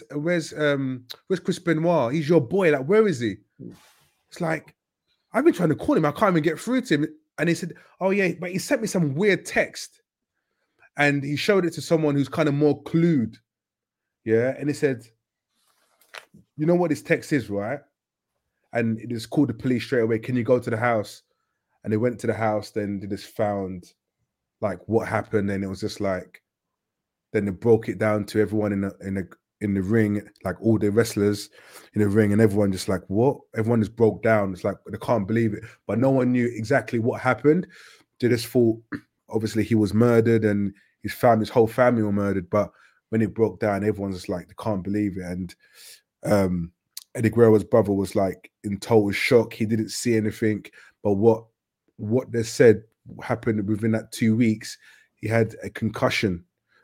Chris Benoit? He's your boy. Like, where is he? It's like, I've been trying to call him. I can't even get through to him. And he said, oh yeah, but he sent me some weird text. And he showed it to someone who's kind of more clued. Yeah. And he said, you know what this text is, right? And it just called the police straight away. Can you go to the house? And they went to the house. Then they just found like what happened. And it was just like, then they broke it down to everyone in the ring, like all the wrestlers in the ring, and everyone just like, what? Everyone just broke down. It's like, they can't believe it. But no one knew exactly what happened. They just thought, obviously, he was murdered and his whole family were murdered. But when it broke down, everyone's just like, they can't believe it. And Eddie Guerrero's brother was like in total shock. He didn't see anything. But what they said happened within that 2 weeks, he had a concussion,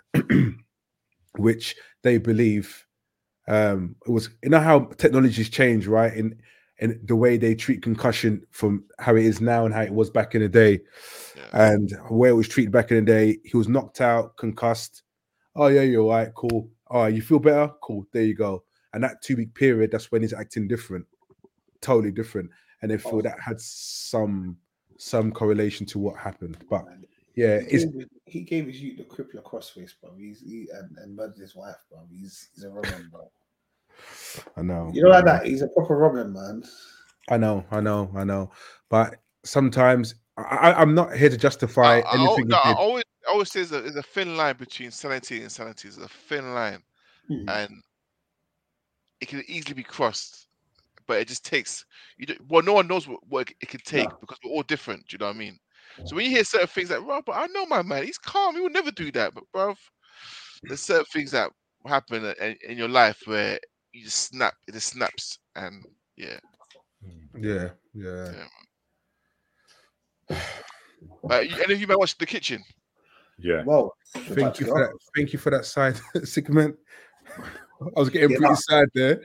which they believe it was, you know how technology's changed, right? In the way they treat concussion from how it is now and how it was back in the day. Yeah. And where it was treated back in the day, he was knocked out, concussed. Oh yeah, you're all right, cool. All right, you feel better? Cool, there you go. And that 2 week period, that's when he's acting different, totally different. And they feel that had some correlation to what happened. But yeah, he gave his youth the crippler crossface, bro. And murdered his wife, bro. He's a wrong'un, bro. I know. You know, like that. He's a proper wrong'un, man. I know. But sometimes I'm not here to justify anything. I always say there's a thin line between sanity and insanity. There's a thin line, and it can easily be crossed. But it just takes no one knows what it can take because we're all different. Do you know what I mean? So when you hear certain things like, "Bro, but I know my man, he's calm, he would never do that." But bro, there's certain things that happen in your life where you just snap, it just snaps, and yeah. Any of you might watch The Kitchen? Yeah. Well, thank you for that side segment. I was getting pretty sad there.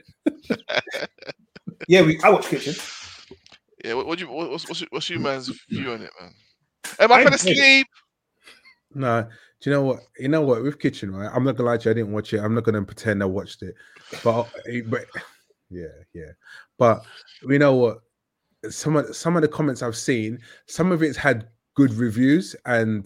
I watch Kitchen. Yeah, what's your man's view on it, man? Am I gonna sleep? No, do you know what? You know what? With Kitchen, right? I'm not gonna lie to you. I didn't watch it. I'm not gonna pretend I watched it. But yeah. But you know what? Some of the comments I've seen, some of it's had good reviews, and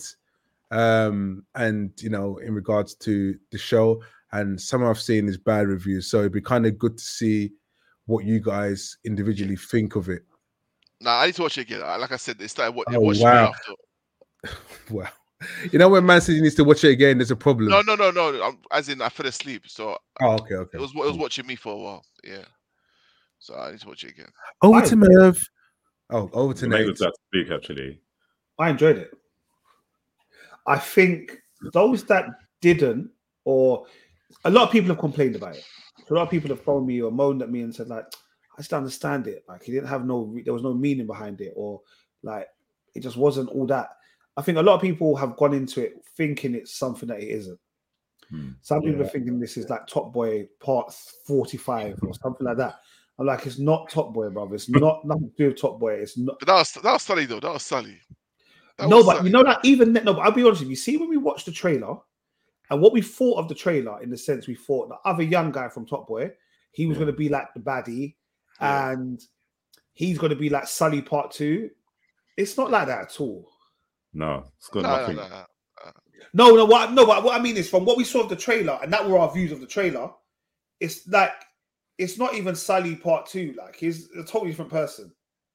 you know, in regards to the show, and some I've seen is bad reviews. So it'd be kind of good to see what you guys individually think of it. Nah, I need to watch it again. Like I said, they started watching me after. Wow. You know when man says he needs to watch it again, there's a problem. No. As in, I fell asleep. So okay. It was watching me for a while. Yeah. So I need to watch it again. Over to Merv. Over to Nate. That speak actually. I enjoyed it. I think those that didn't, or a lot of people have complained about it. So a lot of people have phoned me or moaned at me and said, like, I just don't understand it. Like, there was no meaning behind it, or like, it just wasn't all that. I think a lot of people have gone into it thinking it's something that it isn't. Some people are thinking this is like Top Boy Part 45 or something like that. I'm like, it's not Top Boy, brother. It's not nothing to do with Top Boy. It's not. But that was Sully though. That was Sully. But you know that but I'll be honest with you. See, when we watched the trailer and what we thought of the trailer, in the sense we thought the other young guy from Top Boy, he was going to be like the baddie, and he's going to be like Sully Part 2. It's not like that at all. No, it's got nothing. No. What I mean is, from what we saw of the trailer, and that were our views of the trailer, it's like, it's not even Sully Part 2. Like, he's a totally different person.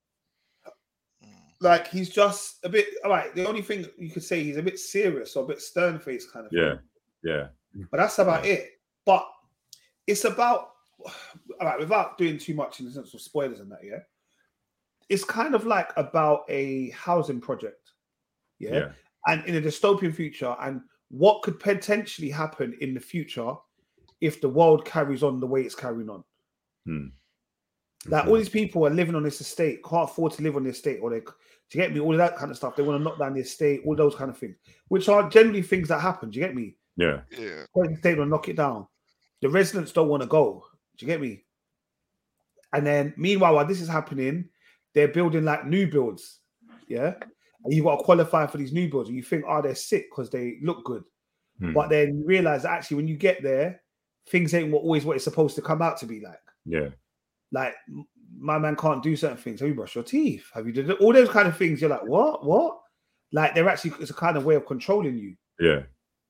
Like, he's just a bit, all right, the only thing you could say, he's a bit serious or a bit stern-faced kind of thing. Yeah. But that's about it. But it's about, all right, without doing too much in the sense of spoilers and that, it's kind of like about a housing project. Yeah. And in a dystopian future, and what could potentially happen in the future if the world carries on the way it's carrying on. Like, all these people are living on this estate, can't afford to live on the estate, or do you get me? All of that kind of stuff. They want to knock down the estate, all those kind of things, which are generally things that happen. Do you get me? Yeah. The estate will knock it down. The residents don't want to go. Do you get me? And then, meanwhile, while this is happening, they're building like new builds. Yeah. And you've got to qualify for these new builds, and you think, they're sick because they look good. But then you realize that actually, when you get there, things ain't always what it's supposed to come out to be like. Yeah. Like, my man can't do certain things. Have you brushed your teeth? Have you did all those kind of things? You're like, what? Like, they're actually, it's a kind of way of controlling you. Yeah.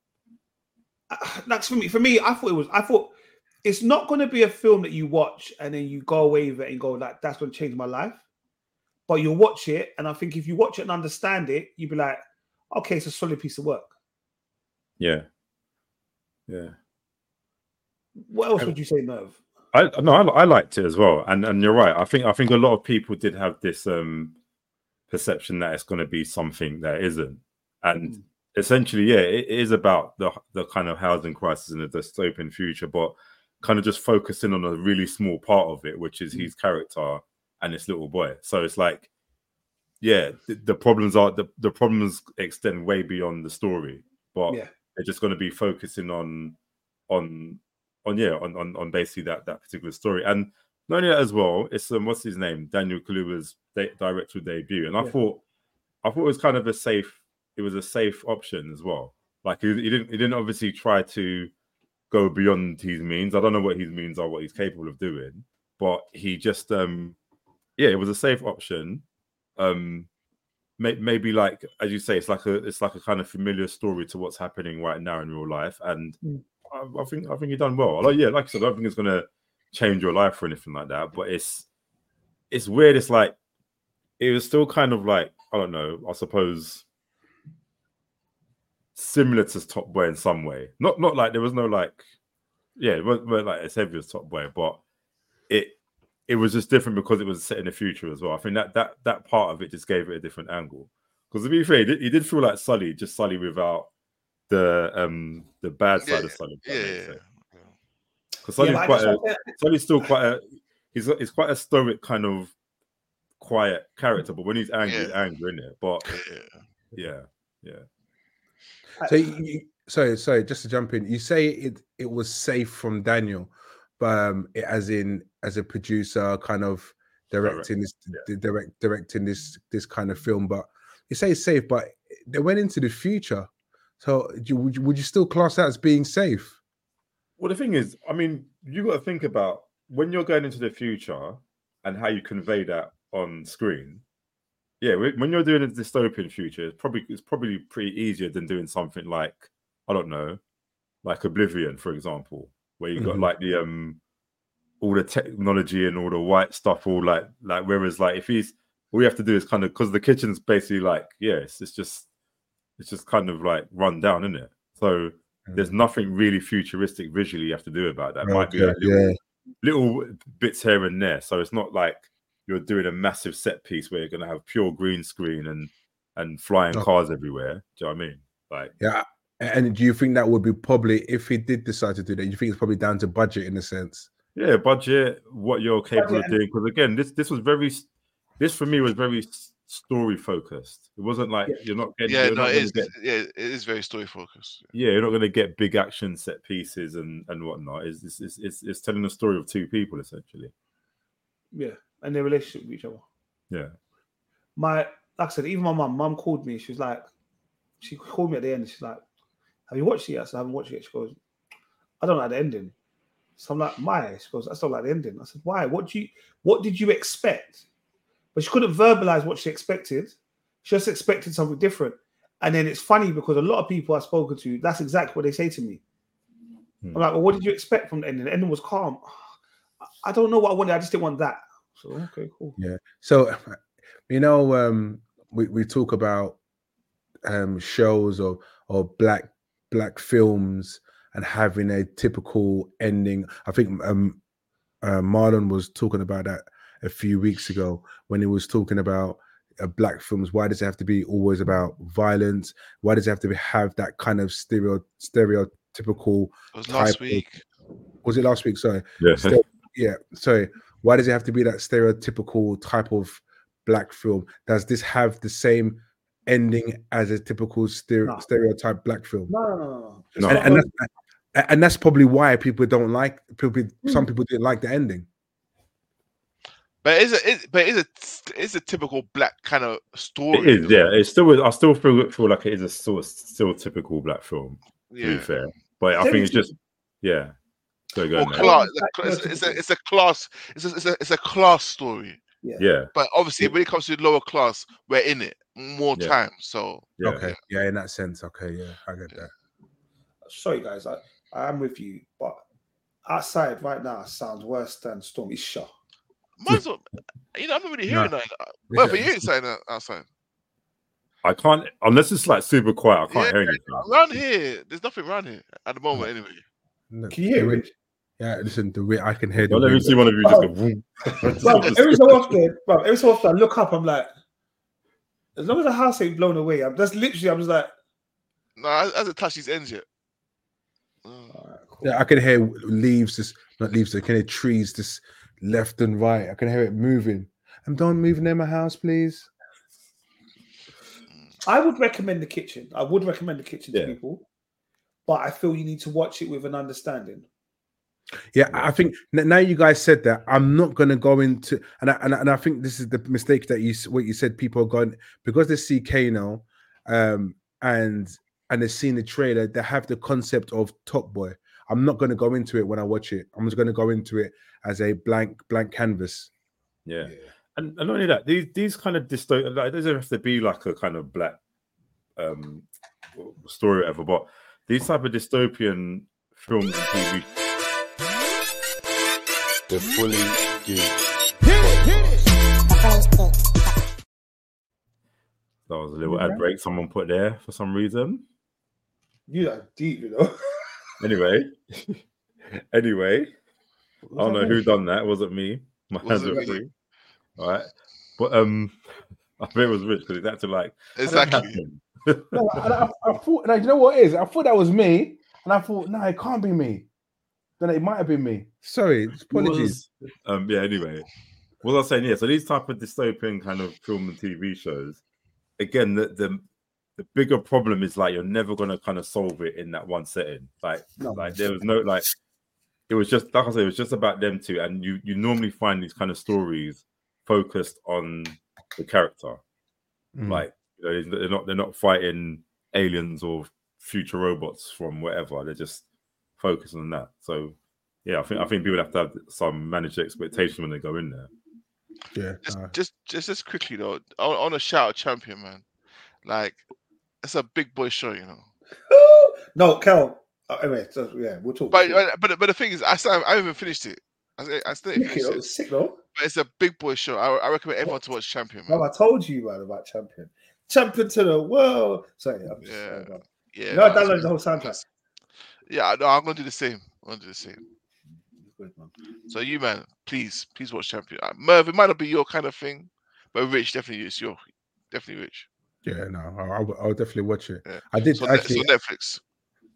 Like, for me, I thought it's not going to be a film that you watch and then you go away with it and go, like, that's going to change my life. But you'll watch it, and I think if you watch it and understand it, you'll be like, okay, it's a solid piece of work. Yeah. What else would you say, Merv? I liked it as well, and you're right. I think a lot of people did have this perception that it's going to be something that isn't, and essentially, it is about the kind of housing crisis in a dystopian future, but kind of just focusing on a really small part of it, which is his character and this little boy. So it's like, the problems extend way beyond the story, but they're just going to be focusing on basically that particular story. And not only that as well, it's what's his name, Daniel Kaluuya's directorial debut, and I thought it was kind of a safe option as well. Like, he didn't obviously try to go beyond his means. I don't know what his means are, what he's capable of doing, but he just it was a safe option. Maybe, like, as you say, it's like a kind of familiar story to what's happening right now in real life, and I think you've done well. Like I said, I don't think it's going to change your life or anything like that, but it's weird. It's like, it was still kind of like, I don't know, I suppose similar to Top Boy in some way. Not like there was no like, it wasn't like as heavy as Top Boy, but it was just different because it was set in the future as well. I think that part of it just gave it a different angle. Because to be fair, he did feel like Sully without the bad side of Sully. Because Sully's still quite a he's quite a stoic kind of quiet character, but when he's angry, he's angry, isn't it? But So sorry, just to jump in, you say it was safe from Daniel, but as a producer, kind of directing this kind of film. But you say it's safe, but they went into the future. So would you still class that as being safe? Well, the thing is, I mean, you got to think about when you're going into the future and how you convey that on screen. Yeah, when you're doing a dystopian future, it's probably pretty easier than doing something like, I don't know, like Oblivion, for example, where you got like the all the technology and all the white stuff, all like whereas like if all you have to do is kind of, because the kitchen's basically like, it's just kind of like run down, isn't it? So there's nothing really futuristic visually you have to do about that. It might be like little bits here and there. So it's not like you're doing a massive set piece where you're going to have pure green screen and flying cars everywhere. Do you know what I mean? Like, And do you think that would be probably, if he did decide to do that, you think it's probably down to budget in a sense? Yeah, budget, what you're capable of doing. Because again, this for me was very story focused. It wasn't like you're not getting. It is very story focused. Yeah, you're not going to get big action set pieces and whatnot. It's telling the story of two people essentially. Yeah, and their relationship with each other. Yeah. Like I said, even my mum called me. She called me at the end. She's like, "Have you watched it yet?" I said, "I haven't watched it yet." She goes, "I don't like the ending." So I'm like, "Why?" She goes, "I don't like the ending." I said, "Why? What did you expect?" But she couldn't verbalize what she expected. She just expected something different. And then it's funny because a lot of people I've spoken to, that's exactly what they say to me. I'm like, "Well, what did you expect from the ending?" The ending was calm. I don't know what I wanted. I just didn't want that. So okay, cool. Yeah. So we talk about shows or black films and having a typical ending. I think Marlon was talking about that a few weeks ago when he was talking about black films. Why does it have to be always about violence? Why does it have to have that kind of stereotypical? It was last week. Was it last week? Sorry. Yeah. Sorry. Why does it have to be that stereotypical type of black film? Does this have the same ending as a typical stereotype black film? No. And that's probably why people don't like. Some people didn't like the ending. But it's a typical black kind of story. It is, yeah. It's still. I still feel like it is a still typical black film. Yeah. To be fair, but I think it's just It's a class. It's a class story. Yeah. But obviously, when it comes to lower class, we're in it more time. So okay, in that sense, okay, yeah, I get that. Sorry, guys, I am with you, but outside right now sounds worse than Stormy Shaw. I'm not really hearing that. Well, for you inside outside. I can't unless it's like super quiet. I can't hear anything. Around here, there's nothing around here at the moment. Anyway, can you hear it? Yeah, listen, the way I can hear. Let me see one of you just go. Every so often, I look up. I'm like, as long as the house ain't blown away, I'm just like, no, hasn't touched these ends yet. Right, cool. Yeah, I can hear leaves, I can hear trees just left and right. I can hear it moving. And don't move near my house, please. I would recommend The Kitchen. To people, but I feel you need to watch it with an understanding. Yeah, I think now you guys said that, I'm not going to go into, and I think this is the mistake that what you said. People are going because they see Kano, and they've seen the trailer. They have the concept of Top Boy. I'm not going to go into it when I watch it. I'm just going to go into it as a blank canvas. Yeah. And not only that, these kind of dystopian, like, it doesn't have to be like a kind of black story or whatever, but these type of dystopian films and TV. The Fully Geeked. That was a little ad break someone put there for some reason. You are deep, you know. Anyway, I don't know who done that. It wasn't me. My hands were free. All right, but I think it was Rich because it's acting like exactly. No, I thought, like, you know what it is? I thought that was me, and I thought, no, it can't be me. Then it might have been me. Sorry, apologies. Yeah. Anyway, what was I saying? Yeah. So these type of dystopian kind of film and TV shows, again, the bigger problem is like you're never gonna kind of solve it in that one setting. Like there was no like. It was just like I said. It was just about them two, and you normally find these kind of stories focused on the character. Like, you know, they're not fighting aliens or future robots from whatever. They're just focused on that. So yeah, I think people have to have some managed expectation when they go in there. Yeah. Just quickly though, I want to shout out Champion, man. Like, it's a big boy show, you know. No, Kel. Anyway, so yeah, we'll talk. But the thing is, I haven't even finished it. I still finished it. It's sick though. But it's a big boy show. I recommend everyone to watch Champion, man. No, I told you, man, about Champion. Champion to the world. Sorry, yeah. No, I downloaded the whole soundtrack. Yeah, no, I'm gonna do the same. Good, man. So you, man, please watch Champion. Merv, it might not be your kind of thing, but Rich definitely is definitely Rich. Yeah, no, I'll definitely watch it. Yeah. I did so actually. Netflix.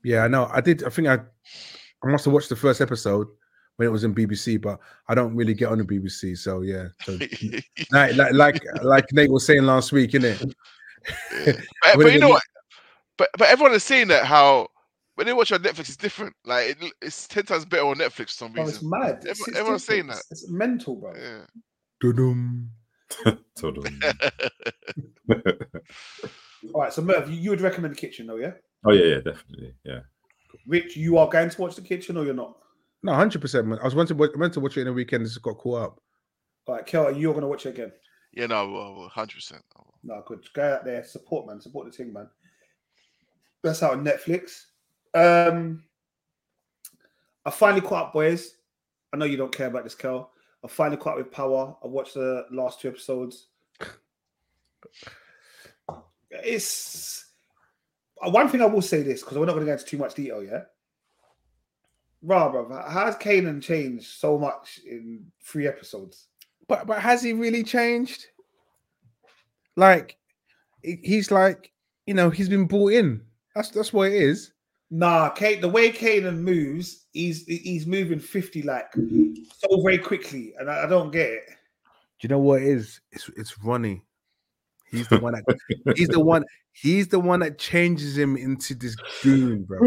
Yeah, I know. I did. I think I must have watched the first episode when it was in BBC, but I don't really get on the BBC. So yeah. So like Nate was saying last week, innit? But you know what? But everyone is saying that how when they watch on Netflix, it's different. Like it's 10 times better on Netflix for some reason. It's mad. Everyone's saying that. It's mental, bro. Yeah. Dudum. All right, so Merv, you would recommend The Kitchen, though, yeah? Oh yeah, definitely, yeah. Rich, you are going to watch The Kitchen, or you're not? No, 100%. I was meant to watch it in the weekend. This got caught up. All right, Kel, you're going to watch it again? Yeah, no, 100%. No, good. Go out there, support, man. Support the team, man. That's out on Netflix. I finally caught up, boys. I know you don't care about this, Kel. I finally caught up with Power. I watched the last 2 episodes. It's one thing I will say this, because we're not going to go into too much detail, yeah? Bro, how has Kanan changed so much in 3 episodes? But has he really changed? Like, he's like, he's been brought in. That's what it is. Nah, the way Kanan moves, he's moving 50 like so very quickly, and I don't get it. Do you know what it is? It's Ronnie. He's the one that he's the one that changes him into this goon, bro.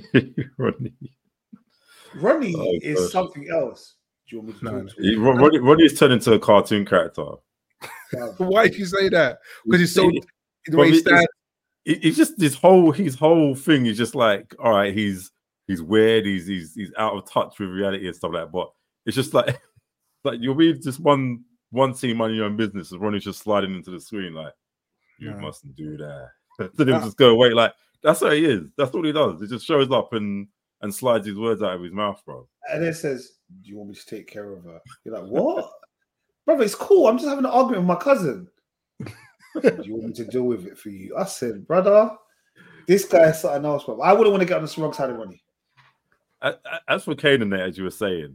Ronnie is something else. Do you want me to talk to Ronnie's turned into a cartoon character. Why did you say that? Because he's so the way he stands. It's just his whole thing is just like, all right, he's weird, he's out of touch with reality and stuff like that. But it's just like you'll be just one scene minding your own business, and Ronnie's just sliding into the screen like, you mustn't do that. Then he'll just go away. Like, that's what he is. That's what he does. He just shows up and slides his words out of his mouth, bro. And it says, do you want me to take care of her? You're like, what? Brother, it's cool. I'm just having an argument with my cousin. Do you want me to deal with it for you? I said, brother, this guy is something else, bro. I wouldn't want to get on the wrong side of Ronnie. As for Kanan, there, as you were saying,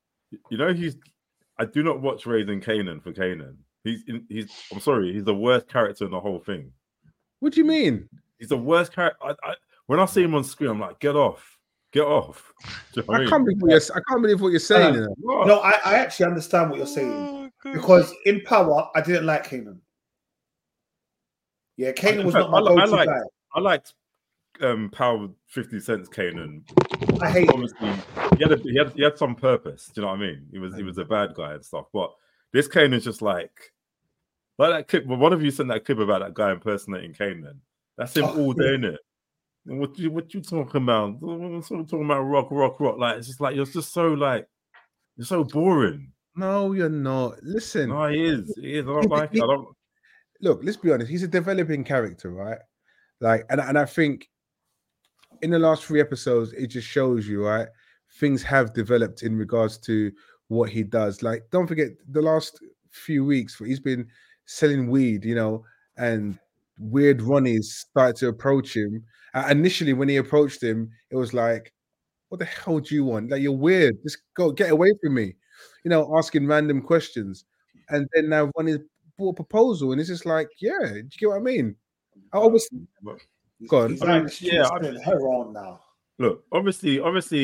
I do not watch Raising Kanan for Kanan. I'm sorry, he's the worst character in the whole thing. What do you mean? He's the worst character. When I see him on screen, I'm like, get off. I can't believe what you're saying. No, I actually understand what you're saying. Because in Power, I didn't like Kanan. Yeah, Kanan was not my go-to guy. I liked Power 50 Cent's Kanan. I hate him. He had some purpose. Do you know what I mean? He was a bad guy and stuff. But this Kanan's just like that clip. Well, one of you sent that clip about that guy impersonating Kanan. That's him all day, innit? What you talking about? I'm talking about rock. Like, it's just like you're so boring. No, you're not. Listen. No, he is. I don't like it. Look, let's be honest. He's a developing character, right? Like, and I think in the last 3 episodes, it just shows you, right? Things have developed in regards to what he does. Like, don't forget the last few weeks, he's been selling weed, and weird Ronnies started to approach him. Initially, when he approached him, it was like, what the hell do you want? Like, you're weird. Just go get away from me. Asking random questions. And then now Ronnie brought a proposal, and it's just like, yeah, do you get what I mean? I obviously go on. Her on now. Look, obviously,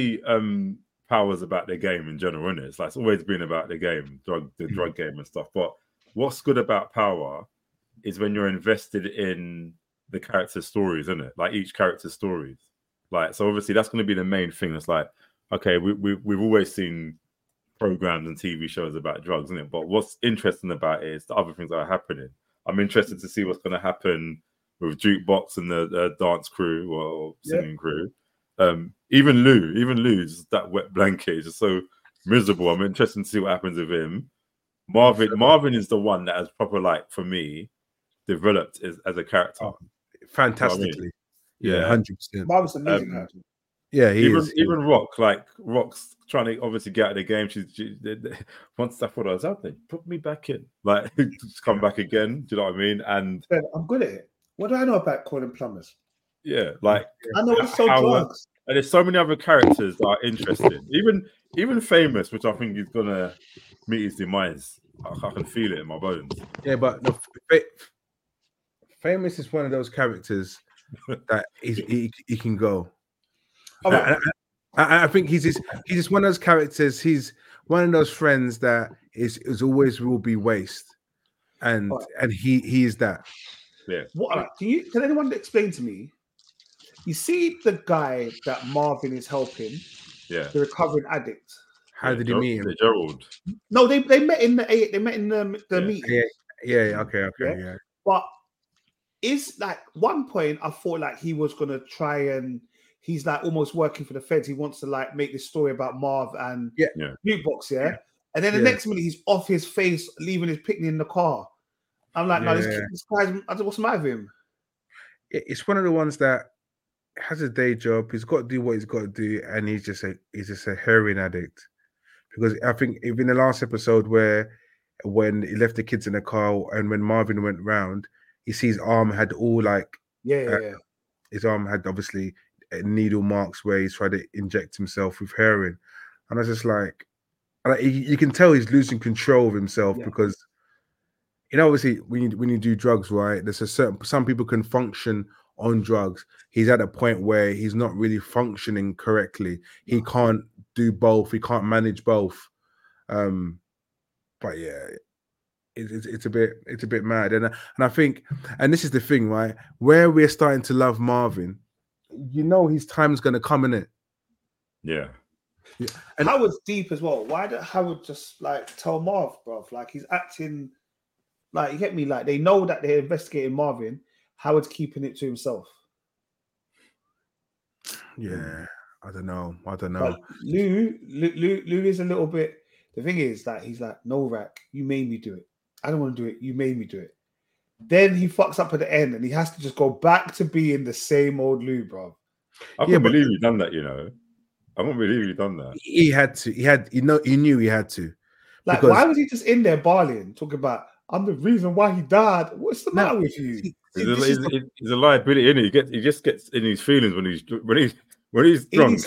Power's about their game in general, isn't it? It's always been about the game, the drug game and stuff. But what's good about Power is when you're invested in the character stories, isn't it? Like each character's stories. Like, so obviously that's going to be the main thing. It's like, okay, we've always seen programs and TV shows about drugs, isn't it? But what's interesting about it is the other things that are happening. I'm interested to see what's going to happen with Jukebox and the dance crew or singing crew. Even Lou's that wet blanket is just so miserable. I'm interested to see what happens with him. Marvin is the one that has proper, like, for me, developed as a character. Fantastically. You know what I mean? Yeah, 100%. Marvin's an amazing character. Yeah, even Rock's trying to obviously get out of the game. She once I thought I was out there, put me back in, like, just come back again. Do you know what I mean? And I'm good at it. What do I know about calling plumbers? Yeah, like, I know it's so drugs. And there's so many other characters that are interesting. Even Famous, which I think is gonna meet his demise. I can feel it in my bones. Yeah, but Famous is one of those characters that he can go. All right. I think he's just one of those characters. He's one of those friends that is always will be waste, and he is that. Yeah. What can anyone explain to me? You see the guy that Marvin is helping, Yeah. the recovering addict. How did he meet him? Gerald. No, they met in the meeting. Yeah. Okay. Yeah. But is like one point I thought like he was gonna try and he's like almost working for the feds. He wants to like make this story about Marv and Jukebox, and then the next minute he's off his face, leaving his picnic in the car. I'm like, no, this guy's, I don't know what's the matter with him. It's one of the ones that has a day job. He's got to do what he's got to do, and he's just a heroin addict. Because I think even the last episode when he left the kids in the car and when Marvin went round, he sees his arm had all like his arm had obviously needle marks where he's tried to inject himself with heroin, and I was just like you can tell he's losing control of himself because obviously when you do drugs, right, there's some people can function on drugs. He's at a point where he's not really functioning correctly. He can't do both. He can't manage both. But yeah, it's a bit mad. And I think, and this is the thing, right? Where we're starting to love Marvin, his time's gonna come, in it. Yeah. And Howard's deep as well. Why did Howard just like tell Marv, bro? Like he's acting like, you get me? Like they know that they're investigating Marvin. Howard's keeping it to himself. Yeah, I don't know. But Lou is a little bit. The thing is that he's like, no, Rack, you made me do it. I don't want to do it. You made me do it. Then he fucks up at the end, and he has to just go back to being the same old Lou, bro. I can't believe he done that. I can't believe he done that. He had to. He knew he had to. Like, why was he just in there barleying, talking about? I'm the reason why he died. What's the matter with you? He's a liability, isn't he? He just gets in his feelings when he's drunk.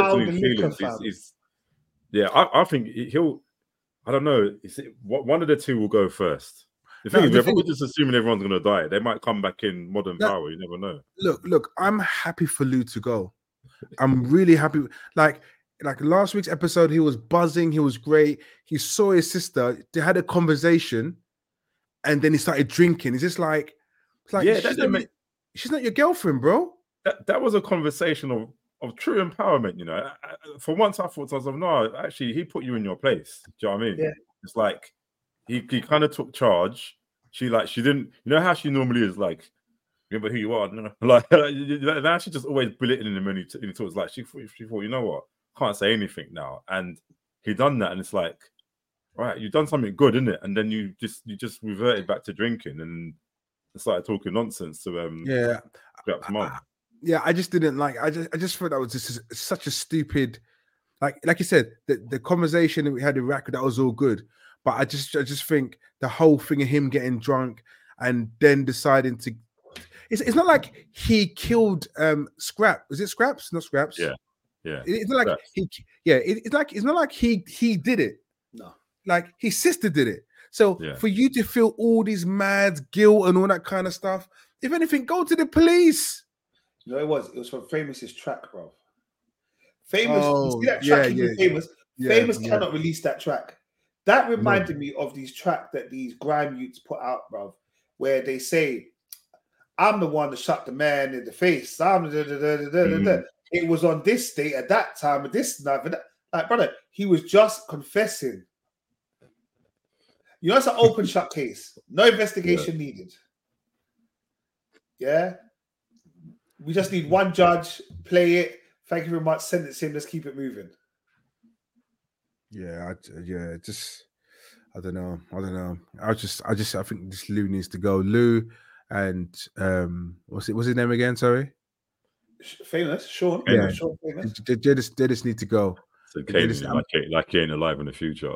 I think he'll. I don't know. One of the two will go first. The thing is, they're probably just assuming everyone's going to die. They might come back in Modern Power. You never know. Look. I'm happy for Lou to go. I'm really happy. Like last week's episode, he was buzzing. He was great. He saw his sister. They had a conversation. And then he started drinking. It's just like she's not your girlfriend, bro. That was a conversation of true empowerment, For once, I thought to myself, no, actually, he put you in your place. Do you know what I mean? Yeah. It's like he kind of took charge. She didn't, how she normally is, like, remember who you are. Like now she just always belittling him when he talks. Like she thought, you know what? Can't say anything now. And he done that, and it's like, right, you've done something good, innit? And then you just reverted back to drinking and started talking nonsense to Scrap's mum. I just didn't like. I just thought that was just such a stupid, like you said, the conversation that we had in Rack, that was all good, but I just think the whole thing of him getting drunk and then deciding to, it's not like he killed Scrap. Is it Scraps? Not Scraps. Yeah. It's not like it's not like he did it. No. Like his sister did it. So for you to feel all these mad guilt and all that kind of stuff, if anything, go to the police. You know, it was from Famous's track, bro. Famous, you see that track? Famous. Famous cannot release that track. That reminded me of these tracks that these grime youths put out, bro, where they say, "I'm the one that shot the man in the face." It was on this date at that time, and this night, like, brother, he was just confessing. It's an open shut case. No investigation needed. Yeah. We just need one judge, play it. Thank you very much. Sentence him. Let's keep it moving. I don't know. I think this Lou needs to go. Lou and what's his name again? Sorry. Famous, Sean. Yeah. Sean Famous. They just need to go. So like he ain't alive in the future.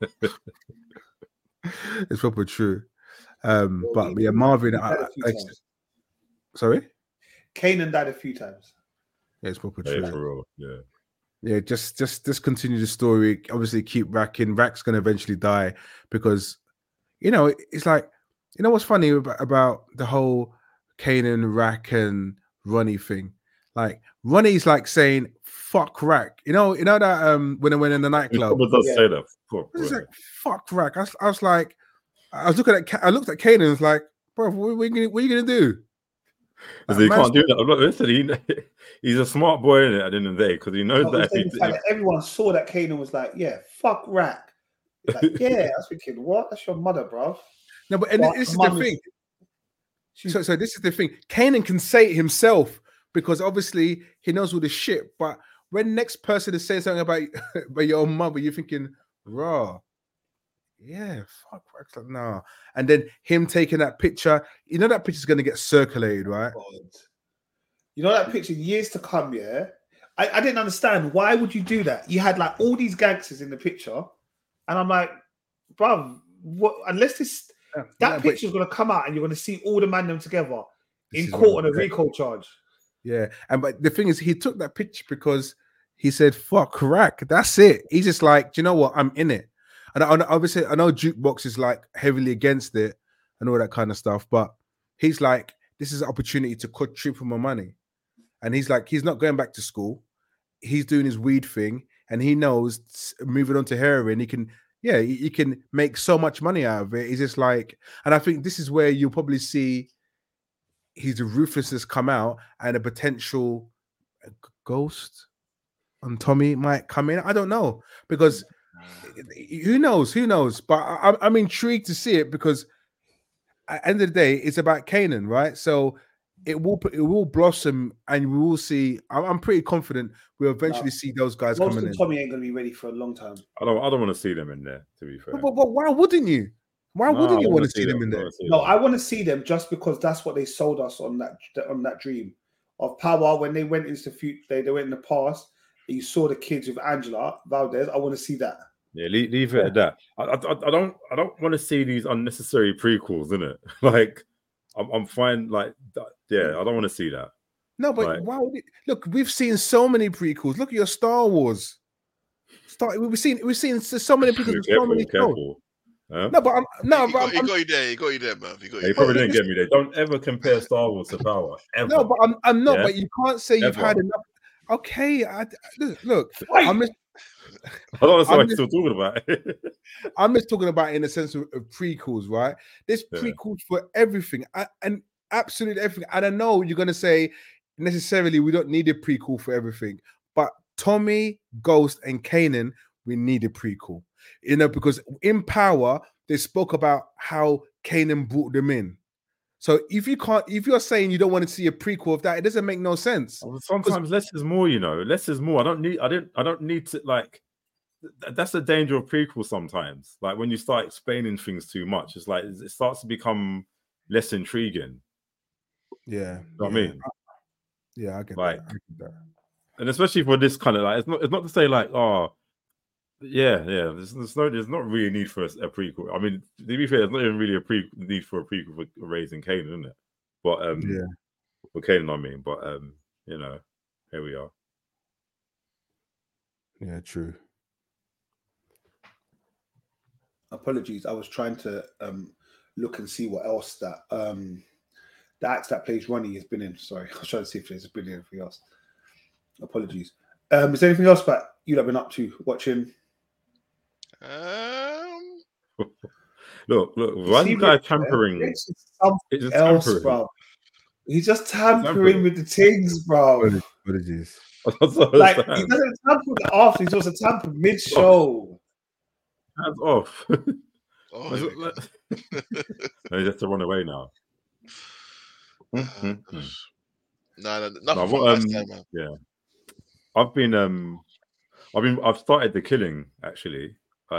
It's probably true. But yeah, Marvin. Sorry? Kanan died a few times. Yeah, it's probably true. For real. Yeah. Yeah, just continue the story. Obviously, keep racking. Rack's gonna eventually die because, it's like, what's funny about the whole Kanan, Rack, and Ronnie thing. Like Ronnie's like saying, fuck rack. You know that when I went in the nightclub. Someone does say that. Fuck, It's right. like fuck rack. I was like, I was looking at, I looked at Kanan and was like, bro, what are you gonna do? Because he can't do that. I'm not listening. He's a smart boy in it at the end of the day because he knows that. That everyone saw that Kanan was like, yeah, fuck rack. Like, yeah, I was thinking, what? That's your mother, bro. No, but this is the thing. So this is the thing. Kanan can say it himself because obviously he knows all the shit. But when next person is saying something about your own mother, you're thinking, raw. Yeah, fuck, like, no. And then him taking that picture, you know that picture's gonna get circulated, right? God. You know that picture years to come, yeah. I didn't understand why would you do that. You had like all these gangsters in the picture, and I'm like, bruv, what? Unless that picture's gonna come out and you're gonna see all the man them together in court on a RICO charge. Yeah, but the thing is, he took that picture because he said, "Fuck crack." That's it. He's just like, do you know what? I'm in it. And obviously, I know Jukebox is like heavily against it and all that kind of stuff, but he's like, this is an opportunity to cut triple my money. And he's like, he's not going back to school. He's doing his weed thing, and he knows moving on to heroin, he can make so much money out of it. He's just like, and I think this is where you'll probably see his ruthlessness come out and a potential ghost on Tommy might come in. I don't know, because who knows? But I'm intrigued to see it because at the end of the day, it's about Kanan, right? So it will blossom, and we will see. I'm pretty confident we'll eventually see those guys coming in. Tommy ain't gonna be ready for a long time. I don't want to see them in there. To be fair, but why wouldn't you? Why wouldn't you want to see them in there? No, I want to see them just because that's what they sold us on that dream of power when they went into the future. They went in the past. You saw the kids with Angela Valdez. I want to see that. Yeah, leave it at that. I don't want to see these unnecessary prequels, innit? Like, I'm fine. Like, yeah, I don't want to see that. No, but why would it? Look, we've seen so many prequels. Look at your Star Wars. We've seen so many prequels. Careful. Huh? No, but he got you there, man. He probably didn't get me there. Don't ever compare Star Wars to Power. Ever. No, but I'm not. Yeah? But you can't say you've had enough. Okay, look. I don't know what I'm still talking about. I'm just talking about in the sense of prequels, right? There's prequels for everything and absolutely everything. And I know you're going to say necessarily we don't need a prequel for everything, but Tommy, Ghost, and Kanan, we need a prequel. You know, because in Power, they spoke about how Kanan brought them in. So if you're saying you don't want to see a prequel of that, it doesn't make no sense. Well, sometimes less is more, you know. Less is more. I don't need to, like, that's the danger of prequels sometimes. Like when you start explaining things too much, it's like it starts to become less intriguing. Yeah. You know what I mean? Yeah, I get like, that. I get that. And especially for this kind of, like, it's not to say like, oh, yeah. There's not really a need for a prequel. I mean, to be fair, there's not even really a need for a prequel for Raising Kanan, isn't it? But for Kanan, I mean, but you know, here we are. Yeah, true. Apologies, I was trying to look and see what else that the actor that plays Ronnie has been in. Sorry, I was trying to see if there's been anything else. Apologies. Is there anything else that you've been up to watching? Look, one guy tampering. It's something else, bro. He's just tampering with the things, bro. What is this? Like, he doesn't tamper with the after, he's also tamper mid-show. Hands off. You have to run away now. No, yeah. I've started The Killing, actually.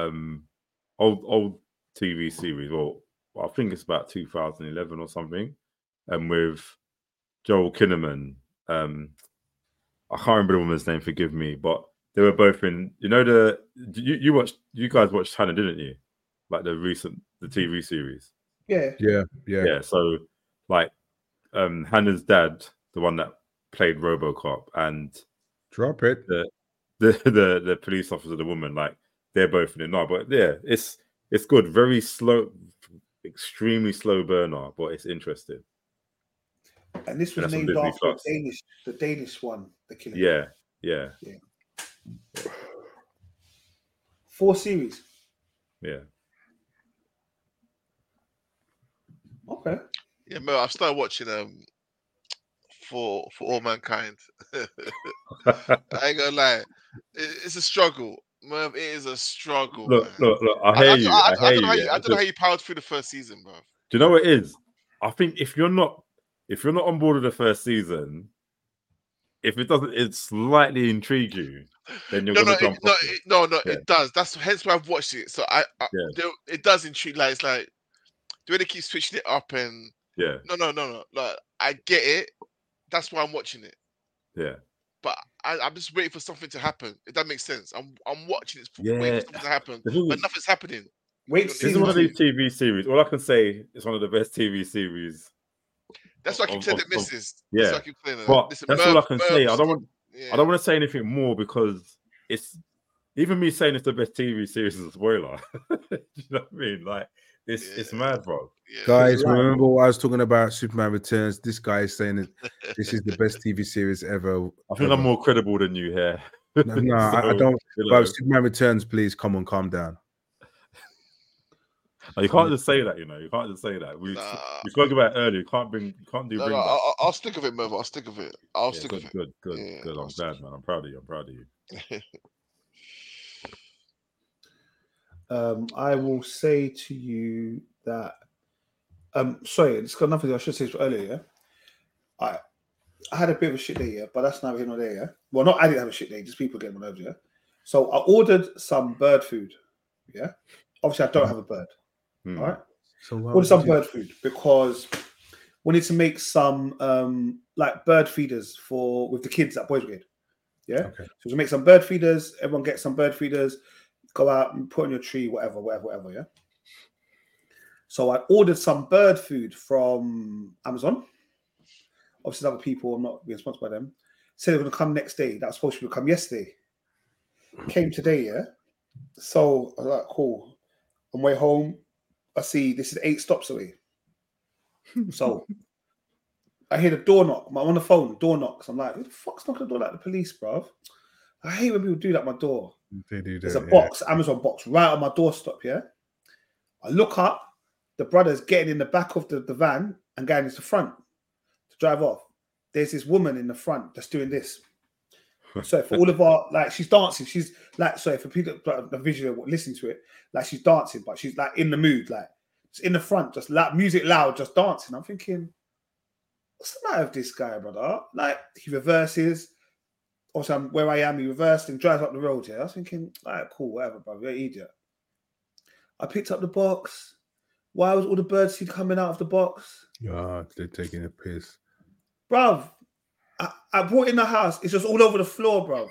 Old TV series. Well, I think it's about 2011 or something. With Joel Kinnaman. I can't remember the woman's name, forgive me, but they were both in, you know, you guys watched Hannah, didn't you? Like the TV series. Yeah. So like Hannah's dad, the one that played RoboCop, and drop it. The police officer, the woman, like they're both in it now. But yeah, it's good. Very slow, extremely slow burner, but it's interesting. And this was named after the Danish one, The Killing. Yeah. Yeah. 4 series. Yeah. Okay. Yeah, man, I've started watching for All Mankind. I ain't gonna lie, it's a struggle, man. It is a struggle, man. Look. I hear you. I don't know hear I don't know how you powered through the first season, bro. Do you know what it is? I think if you're not on board with the first season, if it doesn't slightly intrigue you, then you're gonna jump off it. No, it does. That's hence why I've watched it. So it does intrigue. Like it's like the way they keep switching it up and no. Like I get it. That's why I'm watching it. Yeah. But I'm just waiting for something to happen. If that makes sense. I'm watching it, waiting for something to happen, but nothing's happening. This is one of these TV series. All I can say is one of the best TV series. That's why I keep saying the misses. Yeah, that's, that's all I can say. I don't want to say anything more because it's even me saying it's the best TV series is a spoiler. Do you know what I mean? Like it's mad, bro. Yeah. Guys, remember what I was talking about? Superman Returns. This guy is saying that this is the best TV series ever. I think I'm more credible than you here. No, I don't. But Superman Returns, please come on, calm down. No, you can't just say that, you know. You can't just say that. We spoke about it earlier. You can't do bring back. I'll stick with it, Merv. I'll stick with it. Good. Yeah, I'm glad, man. I'm proud of you. I will say to you that sorry, it's got nothing I should say earlier. I had a bit of a shit day, but that's neither here nor there, yeah. Well, not I didn't have a shit day, just people getting on over, yeah. So I ordered some bird food, yeah. Obviously, I don't have a bird. All right. So ordered some bird food because we need to make some like bird feeders with the kids at Boys Brigade. Yeah. Okay. So we make some bird feeders. Everyone gets some bird feeders. Go out and put on your tree, whatever. Yeah. So I ordered some bird food from Amazon. Obviously, other people, I'm not being sponsored by them. Said they're going to come next day. That was supposed to come yesterday. Came today, yeah. So I was like, cool. On my way home, I see this is 8 stops away. So I hear the door knock. I'm on the phone, door knocks. I'm like, who the fuck's knocking the door like the police, bruv? I hate when people do that at my door. They do that. There's a box, Amazon box, right on my doorstep, yeah? I look up, the brother's getting in the back of the van and going into the front to drive off. There's this woman in the front that's doing this. So for all of our, like, she's dancing. She's like, sorry, for people that the visual listen to it, like she's dancing, but she's like in the mood, like it's in the front, just loud, music loud, just dancing. I'm thinking, what's the matter with this guy, brother? Like he reverses. Also, where I am, he reversed and drives up the road. Yeah, I was thinking, all right, cool, whatever, bro. You're an idiot. I picked up the box. Why was all the birdseed coming out of the box? Yeah, they're taking a piss, bruv. I brought it in the house. It's just all over the floor, bruv.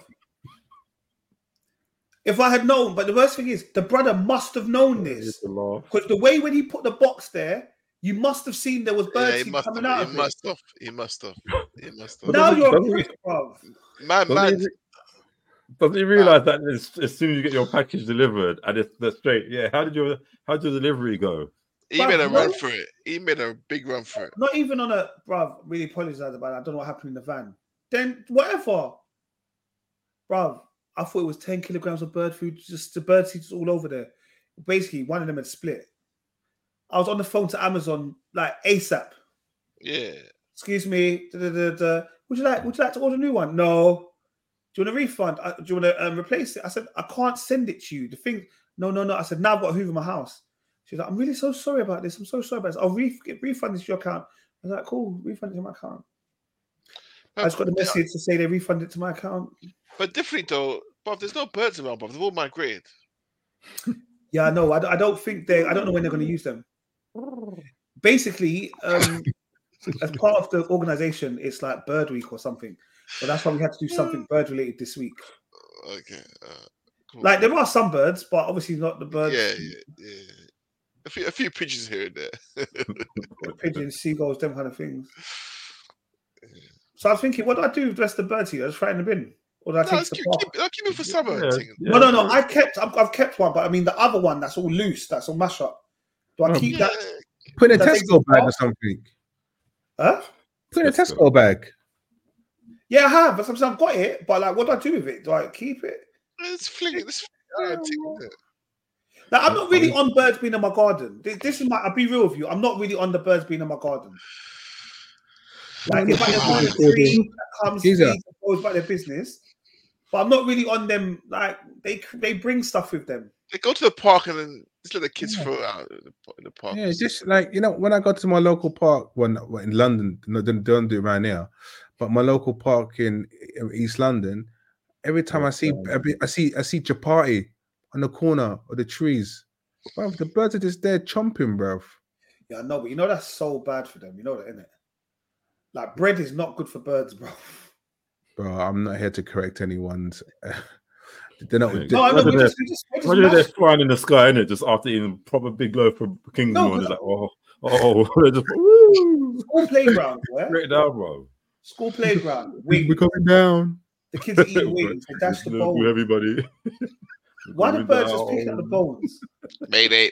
If I had known, but the worst thing is, the brother must have known this. Because the way when he put the box there, you must have seen there was birdseed coming out of it. He must have. Now you're a prick, bruv. Man. Doesn't he realize that as soon as you get your package delivered and it's straight? Yeah. How did your delivery go? He made a run for it. He made a big run for it. Not even on a, bruv, really apologize about it. I don't know what happened in the van. Then whatever. Bruv, I thought it was 10 kilograms of bird food, just the bird seeds all over there. Basically, one of them had split. I was on the phone to Amazon like ASAP. Yeah. Excuse me. Would you like to order a new one? No. Do you want a refund? Do you want to replace it? I said, I can't send it to you. The thing, no. I said, now I've got to hoover my house. She's like, I'm really so sorry about this. I'm so sorry about this. I'll refund this to your account. I was like, cool, refund it to my account. I just got the message to say they refunded it to my account. But differently though, Bob, there's no birds around, Bob. They've all migrated. Yeah, I know. I don't think I don't know when they're going to use them. Basically, as part of the organization, it's like Bird Week or something. So that's why we had to do something bird related this week. Okay. Cool. Like there are some birds, but obviously not the birds. Yeah. A few pigeons here and there. Pigeons, seagulls, them kind of things. So I was thinking, what do I do with the rest of the birds here? I just throw it in the bin. Or do I take the park? I'll keep it for summer. No. I've kept one, but I mean the other one that's all loose, that's all mash up. Do I keep that? Put in a Tesco bag or something. Huh? Put in a Tesco bag. Yeah, I have. Sometimes I've got it, but like, what do I do with it? Do I keep it? Let's fling it. Like, I'm not really on birds being in my garden. This is my. I'll be real with you. I'm not really on the birds being in my garden. Like, if I find a tree that comes, feeds, and goes about their business, but I'm not really on them. Like, they bring stuff with them. They go to the park and then just let the kids throw it out in the park. Yeah, just like, you know, when I go to my local park in London, no, don't do it around here, but my local park in East London, every time I see chapati on the corner of the trees, bro, the birds are just there chomping, bro. Yeah, I know, but you know that's so bad for them. You know that, isn't it? Like, bread is not good for birds, bro. Bro, I'm not here to correct anyone's. They're not. No, I know. They're flying in the sky, innit? Just after eating a proper big loaf of Kingsmore, and it's like, they're just school playground, yeah? Straight down, bro. School playground. We're coming down. The kids are eating wings. They dash the bones. Everybody. Why the birds just picking up the bones? Mayday.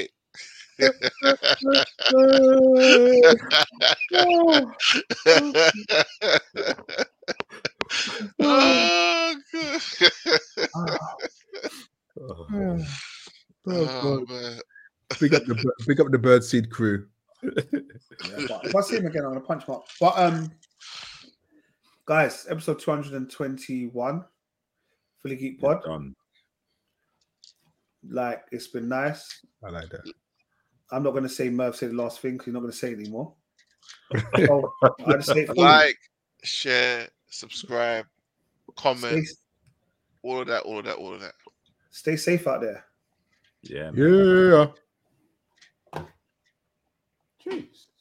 Oh, man. Big up the birdseed crew. If I see him again, I'm gonna punch him up. But guys, episode 221, Fully Geek Pod. Done. Like, it's been nice. I like that. I'm not gonna say Merv say the last thing because you're not gonna say it anymore. So, I just say it for like, share, subscribe, comment, all of that. Stay safe out there. Yeah. Yeah. Jeez.